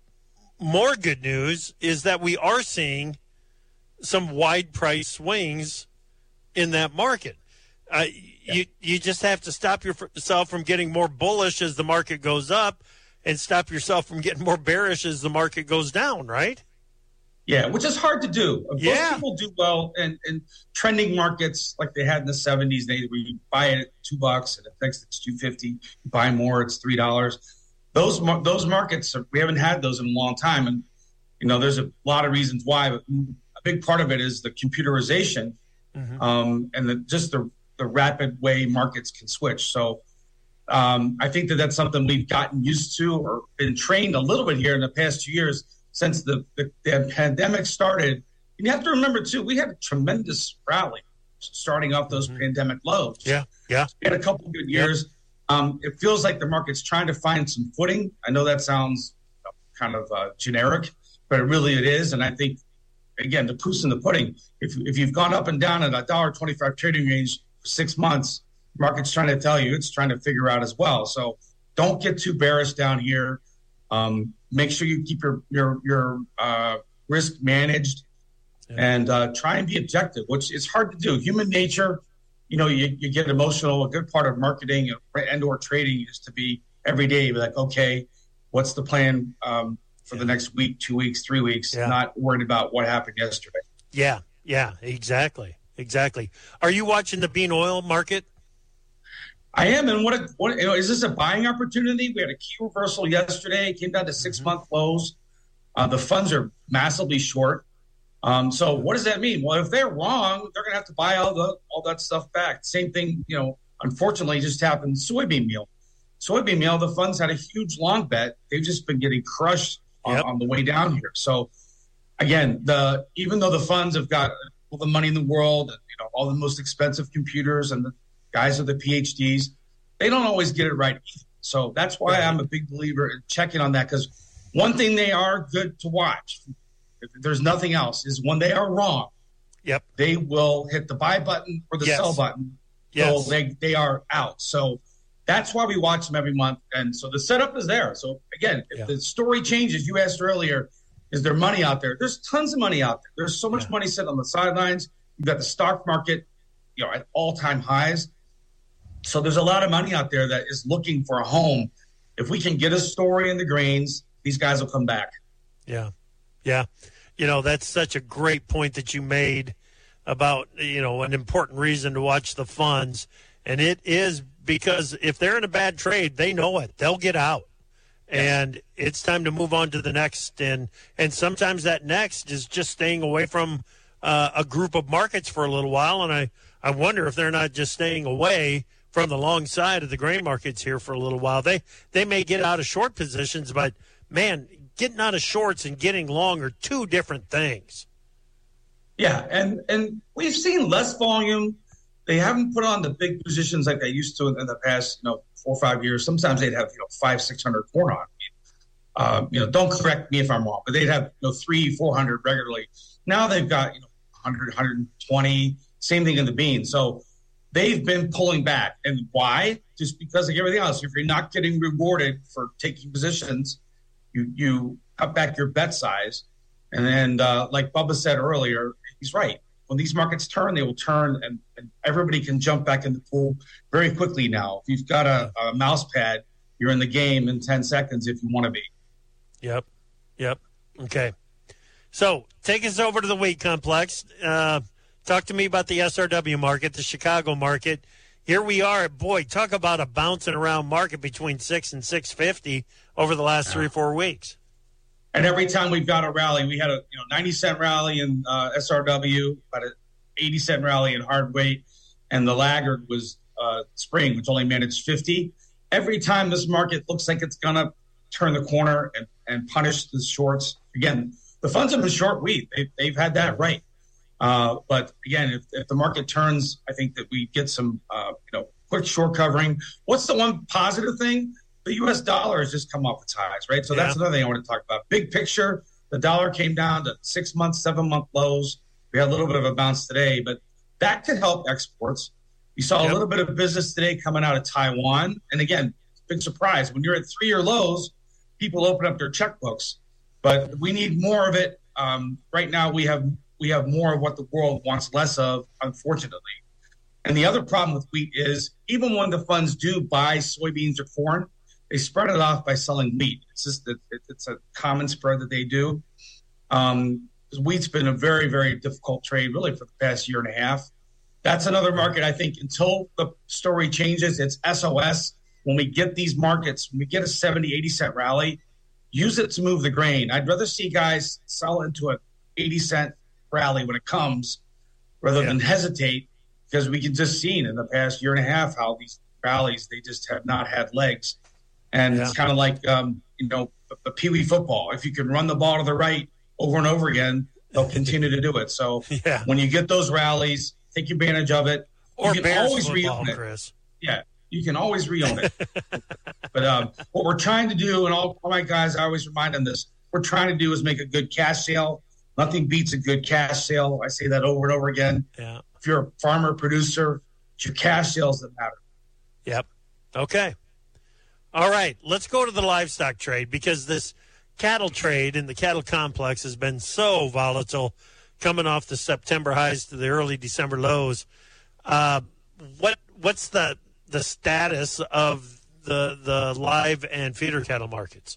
more good news is that we are seeing some wide price swings in that market. Uh, yeah. You you just have to stop yourself from getting more bullish as the market goes up, and stop yourself from getting more bearish as the market goes down. Right. Yeah, which is hard to do. Most yeah. people do well in, in trending markets like they had in the seventies. They where you buy it at two bucks and it thinks it's two fifty. You buy more, it's three dollars. Those those markets are, we haven't had those in a long time, and you know there's a lot of reasons why. But a big part of it is the computerization mm-hmm. um, and the, just the the rapid way markets can switch. So um, I think that that's something we've gotten used to or been trained a little bit here in the past two years. Since the, the, the pandemic started, and you have to remember, too, we had a tremendous rally starting off those mm-hmm. pandemic lows. Yeah, yeah. We had a couple of good years. Yeah. Um, it feels like the market's trying to find some footing. I know that sounds kind of uh, generic, but it really it is. And I think, again, the proof's in the pudding. If, if you've gone up and down at a one dollar twenty-five trading range for six months, the market's trying to tell you it's trying to figure out as well. So don't get too bearish down here. Um, make sure you keep your your your uh, risk managed, yeah. and uh, try and be objective, which is hard to do. Human nature, you know, you, you get emotional. A good part of marketing and or trading is to be every day be like, okay, what's the plan um, for yeah. the next week, two weeks, three weeks? Yeah. Not worried about what happened yesterday. Yeah, yeah, exactly, exactly. Are you watching the bean oil market? I am, and what, a, what you know, is this a buying opportunity? We had a key reversal yesterday. It came down to six-month mm-hmm. lows. Uh, the funds are massively short. Um, so what does that mean? Well, if they're wrong, they're going to have to buy all the all that stuff back. Same thing, you know, unfortunately, just happened soybean meal. Soybean meal, the funds had a huge long bet. They've just been getting crushed on, yep. on the way down here. So, again, the even though the funds have got all the money in the world, and, you know, all the most expensive computers and the guys with the P H Ds, they don't always get it right either. So that's why I'm a big believer in checking on that, because one thing they are good to watch, if there's nothing else, is when they are wrong, yep, they will hit the buy button or the yes. sell button. Yes. So they, they are out. So that's why we watch them every month. And so the setup is there. So, again, if yeah. the story changes, you asked earlier, is there money out there? There's tons of money out there. There's so much yeah. money sitting on the sidelines. You've got the stock market, you know, at all-time highs. So there's a lot of money out there that is looking for a home. If we can get a story in the grains, these guys will come back. Yeah, yeah. You know, that's such a great point that you made about, you know, an important reason to watch the funds. And it is because if they're in a bad trade, they know it. They'll get out. And it's time to move on to the next. And, and sometimes that next is just staying away from uh, a group of markets for a little while. And I, I wonder if they're not just staying away from the long side of the grain markets here for a little while. They they may get out of short positions, but, man, getting out of shorts and getting long are two different things. Yeah, and, and we've seen less volume. They haven't put on the big positions like they used to in the past, you know, four or five years. Sometimes they'd have, you know, five, six hundred corn on. Um, you know, don't correct me if I'm wrong, but they'd have, you know, three, four hundred regularly. Now they've got, you know, one hundred, one hundred twenty. Same thing in the beans. So they've been pulling back. And why? Just because like everything else. If you're not getting rewarded for taking positions, you you cut back your bet size. And then, uh, like Bubba said earlier, he's right. When these markets turn, they will turn, and, and everybody can jump back in the pool very quickly now. If you've got a, a mouse pad, you're in the game in ten seconds if you want to be. Yep. Yep. Okay. So take us over to the wheat complex. Uh, talk to me about the S R W market, the Chicago market. Here we are. Boy, talk about a bouncing around market between six and six fifty over the last three or four weeks. And every time we've got a rally, we had a you know ninety cent rally in uh, S R W, about an eighty cent rally in hard weight, and the laggard was uh, spring, which only managed fifty. Every time this market looks like it's going to turn the corner and, and punish the shorts. Again, the funds have been short wheat. They, they've had that right. Uh, but again, if, if the market turns, I think that we get some uh, you know quick short covering. What's the one positive thing? The U S dollar has just come off its highs, right? So yeah. That's another thing I want to talk about. Big picture, the dollar came down to six-month, seven-month lows. We had a little bit of a bounce today, but that could help exports. We saw yep. a little bit of business today coming out of Taiwan. And again, big surprise. When you're at three-year lows, people open up their checkbooks. But we need more of it. Um, right now, we have we have more of what the world wants less of, unfortunately. And the other problem with wheat is even when the funds do buy soybeans or corn, they spread it off by selling wheat. It's just that it's a common spread that they do. Um, wheat's been a very, very difficult trade really for the past year and a half. That's another market I think until the story changes, it's S O S. When we get these markets, when we get a seventy, eighty cent rally, use it to move the grain. I'd rather see guys sell into an eighty cent rally when it comes rather yeah. than hesitate, because we can just seen in the past year and a half how these rallies, they just have not had legs. And yeah. it's kind of like, um, you know, the Pee Wee football. If you can run the ball to the right over and over again, they'll continue to do it. So yeah. when you get those rallies, take advantage of it. Or you can Bears always football, re-own it. Chris. Yeah, you can always re-own it. But um, what we're trying to do, and all, all my guys, I always remind them this, what we're trying to do is make a good cash sale. Nothing beats a good cash sale. I say that over and over again. Yeah. If you're a farmer, producer, it's your cash sales that matter. Yep. Okay. All right, let's go to the livestock trade, because this cattle trade in the cattle complex has been so volatile, coming off the September highs to the early December lows. Uh, what what's the the status of the the live and feeder cattle markets?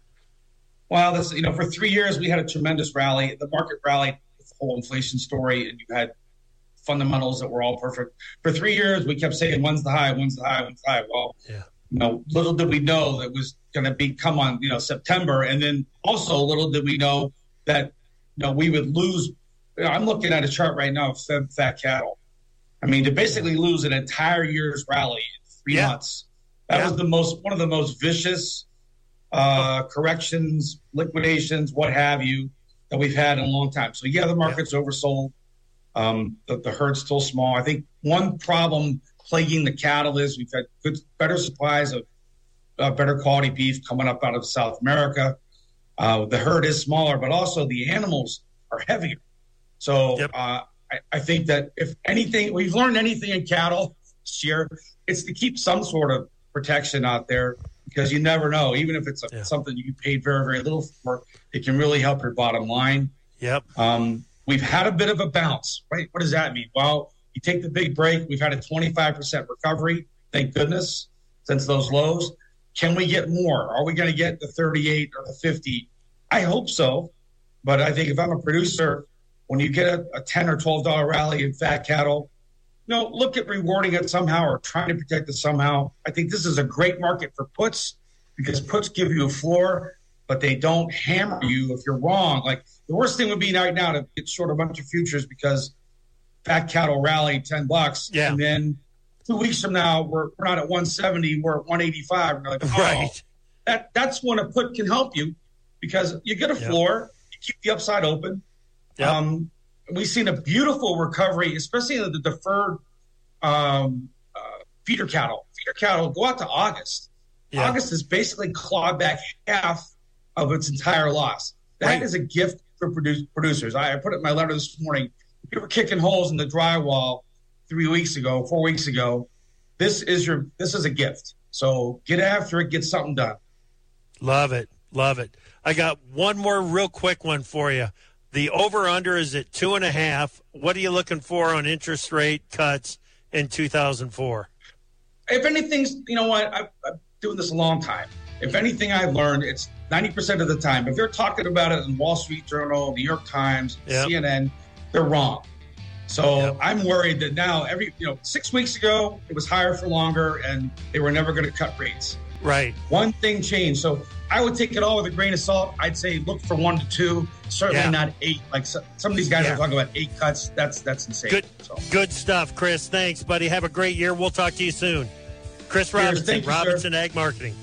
Well, this you know for three years we had a tremendous rally. The market rallied with the whole inflation story, and you had fundamentals that were all perfect. For three years, we kept saying, "When's the high? When's the high? When's the high?" Well, yeah. You know, little did we know that was going to be come on, you know, September. And then also little did we know that, you know, we would lose. You know, I'm looking at a chart right now of fed fat cattle. I mean, to basically lose an entire year's rally in three yeah. months. That yeah. was the most, one of the most vicious uh, corrections, liquidations, what have you, that we've had in a long time. So, yeah, the market's yeah. oversold. Um, the, the herd's still small. I think one problem plaguing the cattle is we've had good, better supplies of uh, better quality beef coming up out of South America. Uh, the herd is smaller, but also the animals are heavier. So yep. uh, I, I think that if anything, we've learned anything in cattle this year, it's to keep some sort of protection out there, because you never know. Even if it's a, yeah. something you paid very, very little for, it can really help your bottom line. Yep. Um, we've had a bit of a bounce, right? What does that mean? Well, you take the big break. We've had a twenty-five percent recovery, thank goodness, since those lows. Can we get more? Are we going to get the thirty-eight or the fifty? I hope so. But I think if I'm a producer, when you get a, a ten or twelve dollar rally in fat cattle, you know, look at rewarding it somehow or trying to protect it somehow. I think this is a great market for puts, because puts give you a floor, but they don't hammer you if you're wrong. Like the worst thing would be right now to get short a bunch of futures because fat cattle rally ten bucks. Yeah. And then two weeks from now, we're, we're not at one seventy, we're at one eighty-five. And you're like, oh, right. that, that's when a put can help you because you get a Yep. floor, you keep the upside open. Yep. Um, we've seen a beautiful recovery, especially in the deferred um, uh, feeder cattle. Feeder cattle, go out to August. Yeah. August is basically clawed back half of its entire loss. That Right. is a gift for produ- producers. I, I put it in my letter this morning. You were kicking holes in the drywall three weeks ago, four weeks ago. This is your. This is a gift. So get after it. Get something done. Love it. Love it. I got one more real quick one for you. The over-under is at two and a half. What are you looking for on interest rate cuts in two thousand four? If anything's, you know what, I've, I've been doing this a long time. If anything I've learned, it's ninety percent of the time. If they're talking about it in Wall Street Journal, New York Times, Yep. C N N, they're wrong. So Yep. I'm worried that now every, you know, six weeks ago, it was higher for longer and they were never going to cut rates. Right. One thing changed. So I would take it all with a grain of salt. I'd say look for one to two, certainly Yeah. not eight. Like so, some of these guys Yeah. are talking about eight cuts. That's that's insane. Good, So. good stuff, Chris. Thanks, buddy. Have a great year. We'll talk to you soon. Chris Cheers. Robinson, Thank you, sir. Robinson Ag Marketing.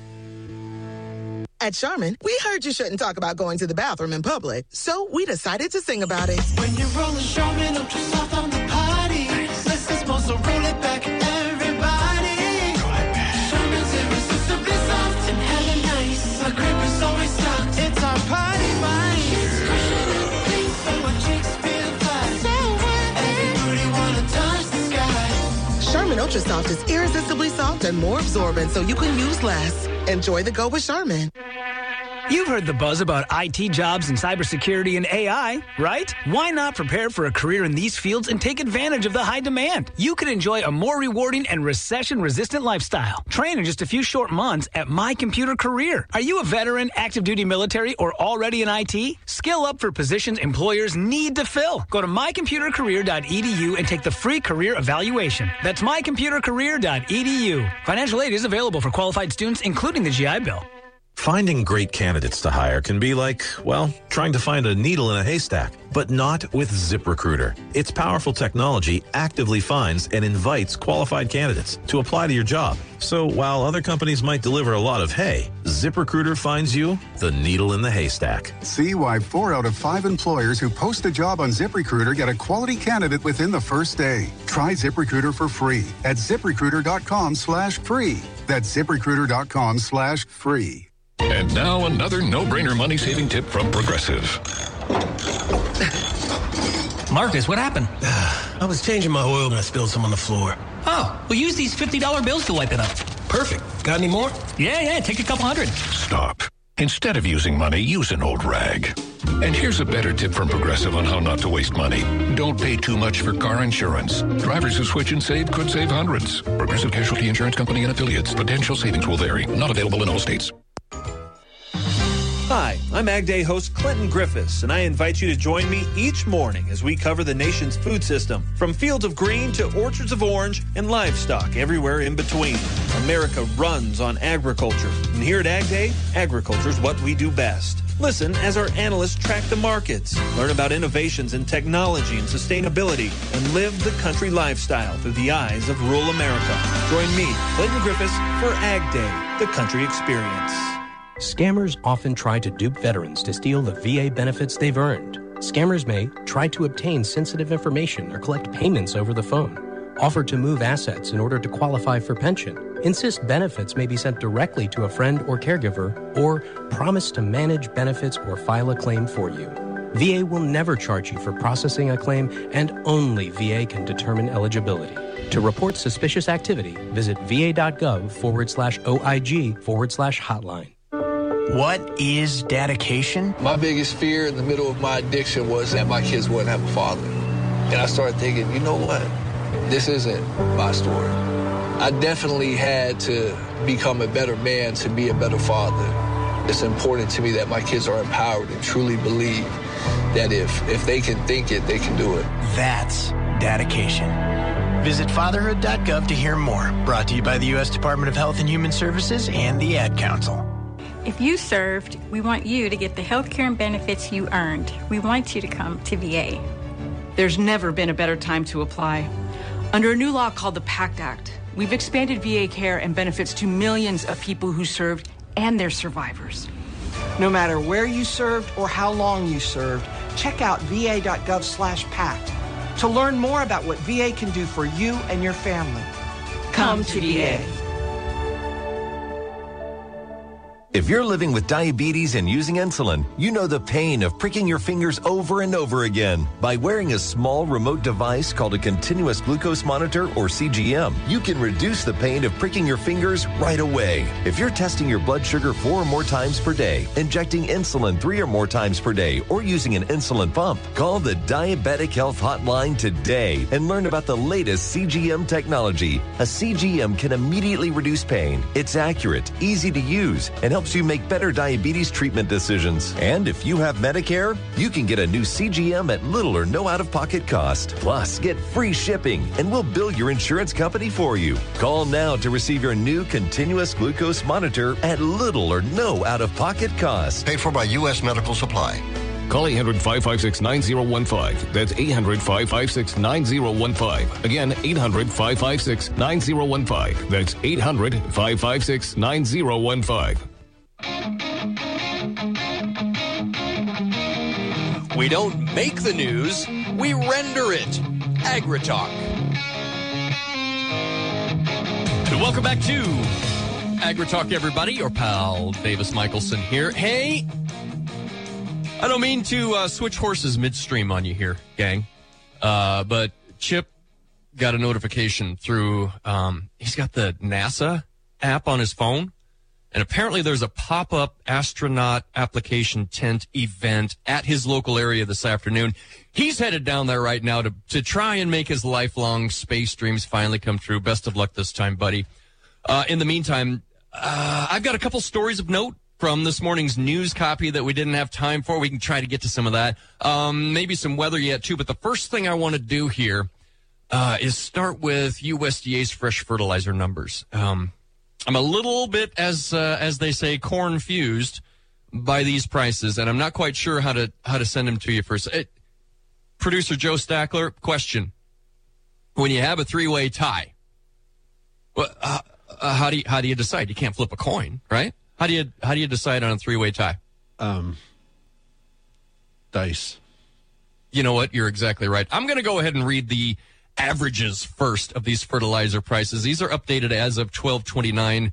At Charmin, we heard you shouldn't talk about going to the bathroom in public, so we decided to sing about it. When you're rolling Charmin Ultra Soft on the potty, less is more, so roll it back, everybody. Charmin's irresistibly soft and hella nice. My grip is always stocked. It's our party wine. It's crushing and pink, so my chicks feel fly. So everybody wanna touch the sky. Charmin Ultra Soft is irresistibly soft and more absorbent, so you can use less. Enjoy the go with Charmin. You've heard the buzz about I T jobs and cybersecurity and A I, right? Why not prepare for a career in these fields and take advantage of the high demand? You could enjoy a more rewarding and recession-resistant lifestyle. Train in just a few short months at My Computer Career. Are you a veteran, active duty military, or already in I T? Skill up for positions employers need to fill. Go to my computer career dot e d u and take the free career evaluation. That's my computer career dot e d u. Financial aid is available for qualified students, including the G I Bill. Finding great candidates to hire can be like, well, trying to find a needle in a haystack, but not with ZipRecruiter. Its powerful technology actively finds and invites qualified candidates to apply to your job. So while other companies might deliver a lot of hay, ZipRecruiter finds you the needle in the haystack. See why four out of five employers who post a job on ZipRecruiter get a quality candidate within the first day. Try ZipRecruiter for free at ZipRecruiter.com slash free. That's ZipRecruiter.com slash free. And now another no-brainer money-saving tip from Progressive. Marcus, what happened? I was changing my oil and I spilled some on the floor. Oh, well, use these fifty dollar bills to wipe it up. Perfect. Got any more? Yeah, yeah, take a couple hundred. Stop. Instead of using money, use an old rag. And here's a better tip from Progressive on how not to waste money. Don't pay too much for car insurance. Drivers who switch and save could save hundreds. Progressive Casualty Insurance Company and affiliates. Potential savings will vary. Not available in all states. Hi, I'm Ag Day host Clinton Griffiths, and I invite you to join me each morning as we cover the nation's food system, from fields of green to orchards of orange and livestock everywhere in between. America runs on agriculture, and here at Ag Day, agriculture is what we do best. Listen as our analysts track the markets, learn about innovations in technology and sustainability, and live the country lifestyle through the eyes of rural America. Join me, Clinton Griffiths, for Ag Day, the country experience. Scammers often try to dupe veterans to steal the V A benefits they've earned. Scammers may try to obtain sensitive information or collect payments over the phone, offer to move assets in order to qualify for pension, insist benefits may be sent directly to a friend or caregiver, or promise to manage benefits or file a claim for you. V A will never charge you for processing a claim, and only V A can determine eligibility. To report suspicious activity, visit va.gov forward slash OIG forward slash hotline. What is dedication? My biggest fear in the middle of my addiction was that my kids wouldn't have a father. And I started thinking, you know what? This isn't my story. I definitely had to become a better man to be a better father. It's important to me that my kids are empowered and truly believe that if, if they can think it, they can do it. That's dedication. Visit fatherhood dot gov to hear more. Brought to you by the U S Department of Health and Human Services and the Ad Council. If you served, we want you to get the health care and benefits you earned. We want you to come to V A. There's never been a better time to apply. Under a new law called the PACT Act, we've expanded V A care and benefits to millions of people who served and their survivors. No matter where you served or how long you served, check out V A dot gov slash PACT to learn more about what V A can do for you and your family. Come to V A. If you're living with diabetes and using insulin, you know the pain of pricking your fingers over and over again. By wearing a small remote device called a continuous glucose monitor, or C G M, you can reduce the pain of pricking your fingers right away. If you're testing your blood sugar four or more times per day, injecting insulin three or more times per day, or using an insulin pump, call the Diabetic Health Hotline today and learn about the latest C G M technology. A C G M can immediately reduce pain. It's accurate, easy to use, and helps you make better diabetes treatment decisions. And if you have Medicare, you can get a new C G M at little or no out-of-pocket cost. Plus, get free shipping, and we'll bill your insurance company for you. Call now to receive your new continuous glucose monitor at little or no out-of-pocket cost. Paid for by U S Medical Supply. Call eight hundred, five five six, nine zero one five. That's eight hundred, five five six, nine zero one five. Again, eight hundred, five five six, nine zero one five. That's eight hundred, five five six, nine zero one five. We don't make the news, we render it. AgriTalk. And welcome back to AgriTalk, everybody. Your pal Davis Michelson here. Hey, I don't mean to uh, switch horses midstream on you here, gang. Uh, but Chip got a notification through, um, he's got the NASA app on his phone. And apparently there's a pop-up astronaut application tent event at his local area this afternoon. He's headed down there right now to, to try and make his lifelong space dreams finally come true. Best of luck this time, buddy. Uh, in the meantime, uh, I've got a couple stories of note from this morning's news copy that we didn't have time for. We can try to get to some of that. Um, maybe some weather yet, too. But the first thing I want to do here uh, is start with U S D A's fresh fertilizer numbers. Um I'm a little bit, as uh, as they say, corn-fused by these prices, and I'm not quite sure how to how to send them to you first. It, Producer Joe Stackler, question: when you have a three-way tie, well, uh, uh, how do you how do you decide? You can't flip a coin, right? How do you how do you decide on a three-way tie? Um, dice. You know what? You're exactly right. I'm going to go ahead and read the averages first of these fertilizer prices. These are updated as of twelve twenty-nine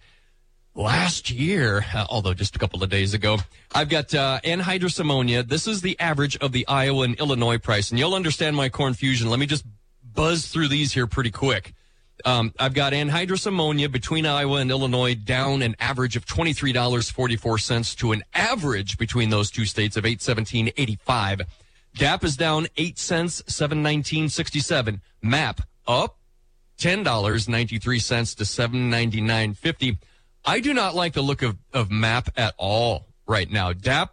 last year, although just a couple of days ago. I've got uh, anhydrous ammonia. This is the average of the Iowa and Illinois price, and you'll understand my confusion. Let me just buzz through these here pretty quick. Um, I've got anhydrous ammonia between Iowa and Illinois down an average of twenty-three dollars and forty-four cents to an average between those two states of eight seventeen eighty-five. D A P is down eight cents, seven nineteen sixty-seven. M A P up ten dollars and ninety-three cents to seven ninety-nine fifty. I do not like the look of, of M A P at all right now. D A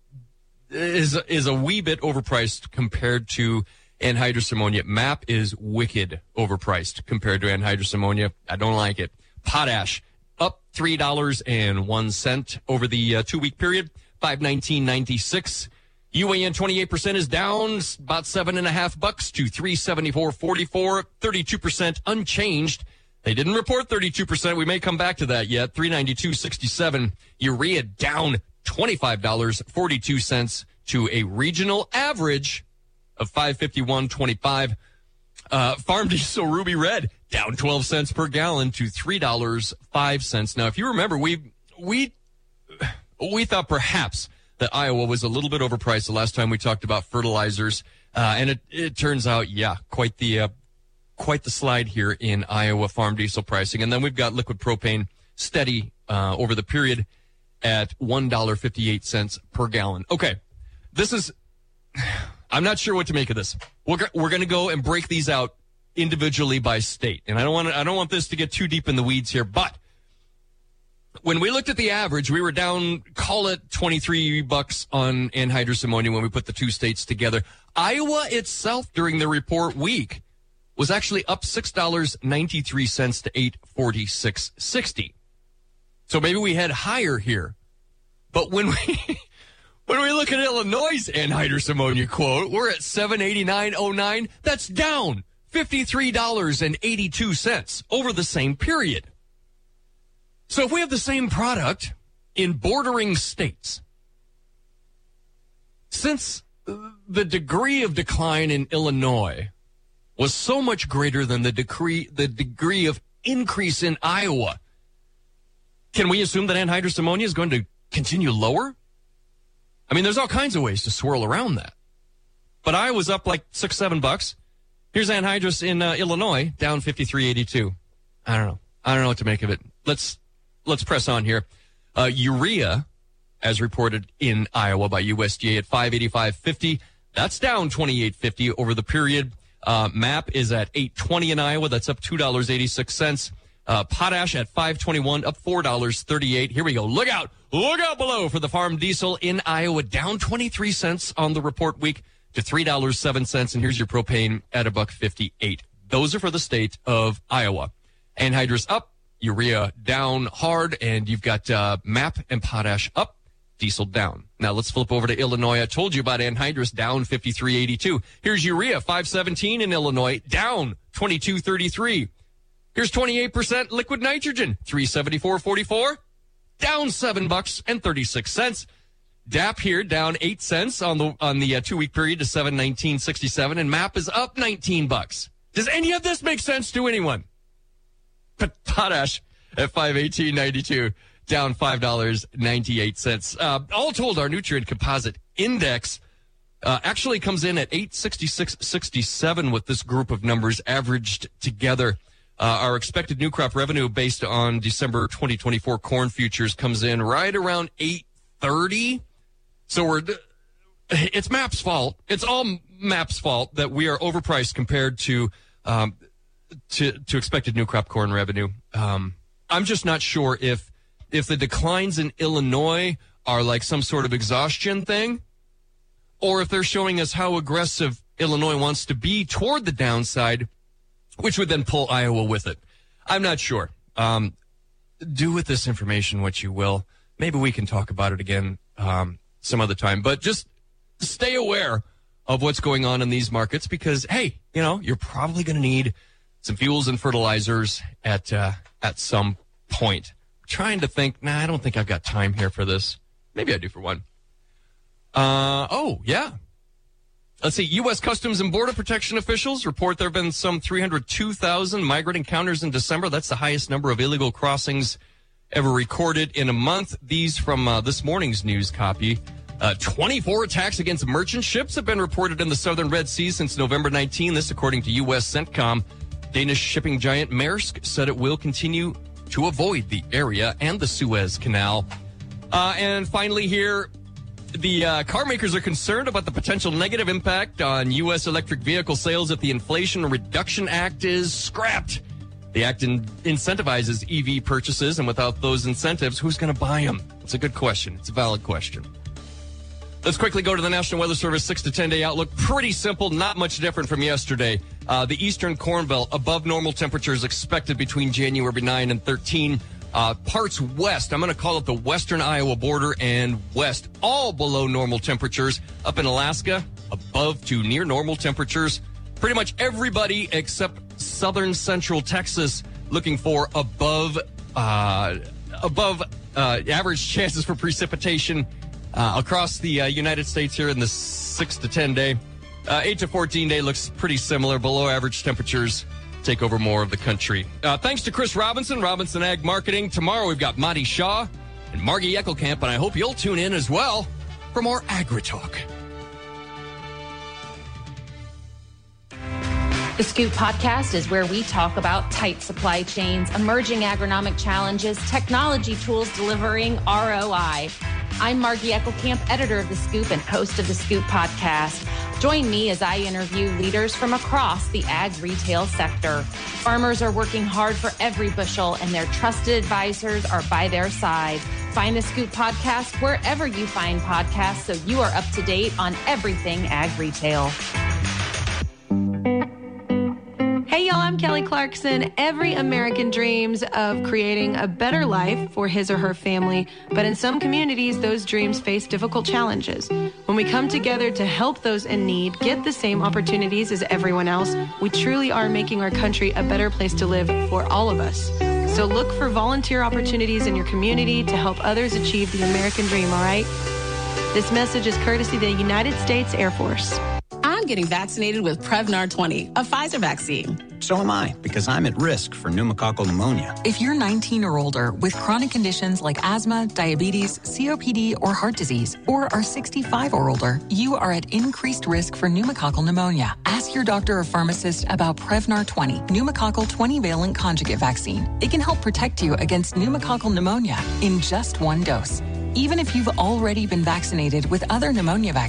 P is, is a wee bit overpriced compared to anhydrous ammonia. M A P is wicked overpriced compared to anhydrous ammonia. I don't like it. Potash up three dollars and one cent over the uh, two-week period, five nineteen ninety-six. U A N twenty-eight percent is down about seven and a half bucks to three seventy-four forty-four. thirty-two percent unchanged. They didn't report thirty-two percent. We may come back to that yet. three ninety-two sixty-seven. Urea down twenty-five dollars and forty-two cents to a regional average of five fifty-one twenty-five. Uh, farm diesel Ruby Red down twelve cents per gallon to three dollars and five cents. Now, if you remember, we we we thought perhaps that Iowa was a little bit overpriced the last time we talked about fertilizers, uh, and it, it turns out, yeah, quite the uh, quite the slide here in Iowa farm diesel pricing. And then we've got liquid propane steady uh, over the period at one dollar and fifty-eight cents per gallon. Okay, this is, I'm not sure what to make of this. We're we're going to go and break these out individually by state, and I don't want I don't want this to get too deep in the weeds here, but when we looked at the average, we were down, call it twenty-three bucks on anhydrous ammonia when we put the two states together. Iowa itself during the report week was actually up six dollars and ninety-three cents to eight forty-six sixty. So maybe we head higher here. But when we when we look at Illinois' anhydrous ammonia quote, we're at seven eighty-nine oh nine. That's down fifty-three dollars and eighty-two cents over the same period. So if we have the same product in bordering states, since the degree of decline in Illinois was so much greater than the degree the degree of increase in Iowa, can we assume that anhydrous ammonia is going to continue lower? I mean, there's all kinds of ways to swirl around that. But Iowa's up like six, seven bucks. Here's anhydrous in uh, Illinois, down fifty-three eighty-two. I don't know. I don't know what to make of it. Let's let's press on here. Uh, urea, as reported in Iowa by U S D A, at five eighty-five fifty. That's down twenty-eight fifty over the period. Uh, M A P is at eight twenty in Iowa. That's up two dollars and eighty-six cents. Uh, potash at five twenty-one, up four dollars and thirty-eight cents. Here we go. Look out. Look out below for the farm diesel in Iowa, down twenty-three cents on the report week to three dollars and seven cents. And here's your propane at a buck fifty-eight. Those are for the state of Iowa. Anhydrous up, urea down hard, and you've got uh, M A P and potash up, diesel down. Now let's flip over to Illinois. I told you about anhydrous, down fifty-three eighty-two. Here's urea, five seventeen in Illinois, down twenty-two thirty-three. Here's twenty-eight percent liquid nitrogen, three seventy-four forty-four, down seven bucks and thirty-six cents. D A P here down eight cents on the on the uh, two week period to seven nineteen sixty-seven, and M A P is up nineteen bucks. Does any of this make sense to anyone? But potash at five eighteen ninety-two, down five dollars and ninety-eight cents. Uh, all told, our nutrient composite index uh, actually comes in at eight sixty-six sixty-seven with this group of numbers averaged together. Uh, our expected new crop revenue based on December twenty twenty-four corn futures comes in right around eight thirty. So we're, it's M A P's fault. It's all M A P's fault that we are overpriced compared to, um, to, to expected new crop corn revenue. Um, I'm just not sure if, if the declines in Illinois are like some sort of exhaustion thing, or if they're showing us how aggressive Illinois wants to be toward the downside, which would then pull Iowa with it. I'm not sure. Um, do with this information what you will. Maybe we can talk about it again um, some other time. But just stay aware of what's going on in these markets because, hey, you know, you're probably going to need some fuels and fertilizers at uh, at some point. I'm trying to think, nah, I don't think I've got time here for this. Maybe I do for one. Uh, oh, yeah. Let's see, U S Customs and Border Protection officials report there have been some three hundred two thousand migrant encounters in December. That's the highest number of illegal crossings ever recorded in a month. These from uh, this morning's news copy. Uh, twenty-four attacks against merchant ships have been reported in the southern Red Sea since November nineteenth. This according to U S CENTCOM. Danish shipping giant Maersk said it will continue to avoid the area and the Suez Canal. Uh, and finally here, the uh, car makers are concerned about the potential negative impact on U S electric vehicle sales if the Inflation Reduction Act is scrapped. The act in- incentivizes E V purchases, and without those incentives, who's going to buy them? It's a good question. It's a valid question. Let's quickly go to the National Weather Service six to ten day outlook. Pretty simple, not much different from yesterday. Uh, the eastern Corn Belt, above normal temperatures expected between January nine and thirteen. Uh, parts west, I'm going to call it the western Iowa border and west, all below normal temperatures. Up in Alaska, above to near normal temperatures. Pretty much everybody except southern central Texas looking for above uh, above uh, average chances for precipitation uh, across the uh, United States here in the six to ten day. Uh, eight to fourteen day looks pretty similar. Below average temperatures take over more of the country. Uh, thanks to Chris Robinson, Robinson Ag Marketing. Tomorrow we've got Monty Shaw and Margie Eckelkamp, and I hope you'll tune in as well for more Agri-Talk. The Scoop Podcast is where we talk about tight supply chains, emerging agronomic challenges, technology tools delivering R O I. I'm Margie Eckelkamp, editor of The Scoop and host of The Scoop Podcast. Join me as I interview leaders from across the ag retail sector. Farmers are working hard for every bushel, and their trusted advisors are by their side. Find The Scoop Podcast wherever you find podcasts so you are up to date on everything ag retail. I'm Kelly Clarkson. Every American dreams of creating a better life for his or her family, but in some communities, those dreams face difficult challenges. When we come together to help those in need get the same opportunities as everyone else, we truly are making our country a better place to live for all of us. So look for volunteer opportunities in your community to help others achieve the American dream, all right? This message is courtesy of the United States Air Force. I'm getting vaccinated with Prevnar twenty, a Pfizer vaccine. So am I, because I'm at risk for pneumococcal pneumonia. If you're nineteen or older with chronic conditions like asthma, diabetes, C O P D, or heart disease, or are sixty-five or older, you are at increased risk for pneumococcal pneumonia. Ask your doctor or pharmacist about Prevnar twenty, pneumococcal twenty-valent conjugate vaccine. It can help protect you against pneumococcal pneumonia in just one dose. Even if you've already been vaccinated with other pneumonia vaccines,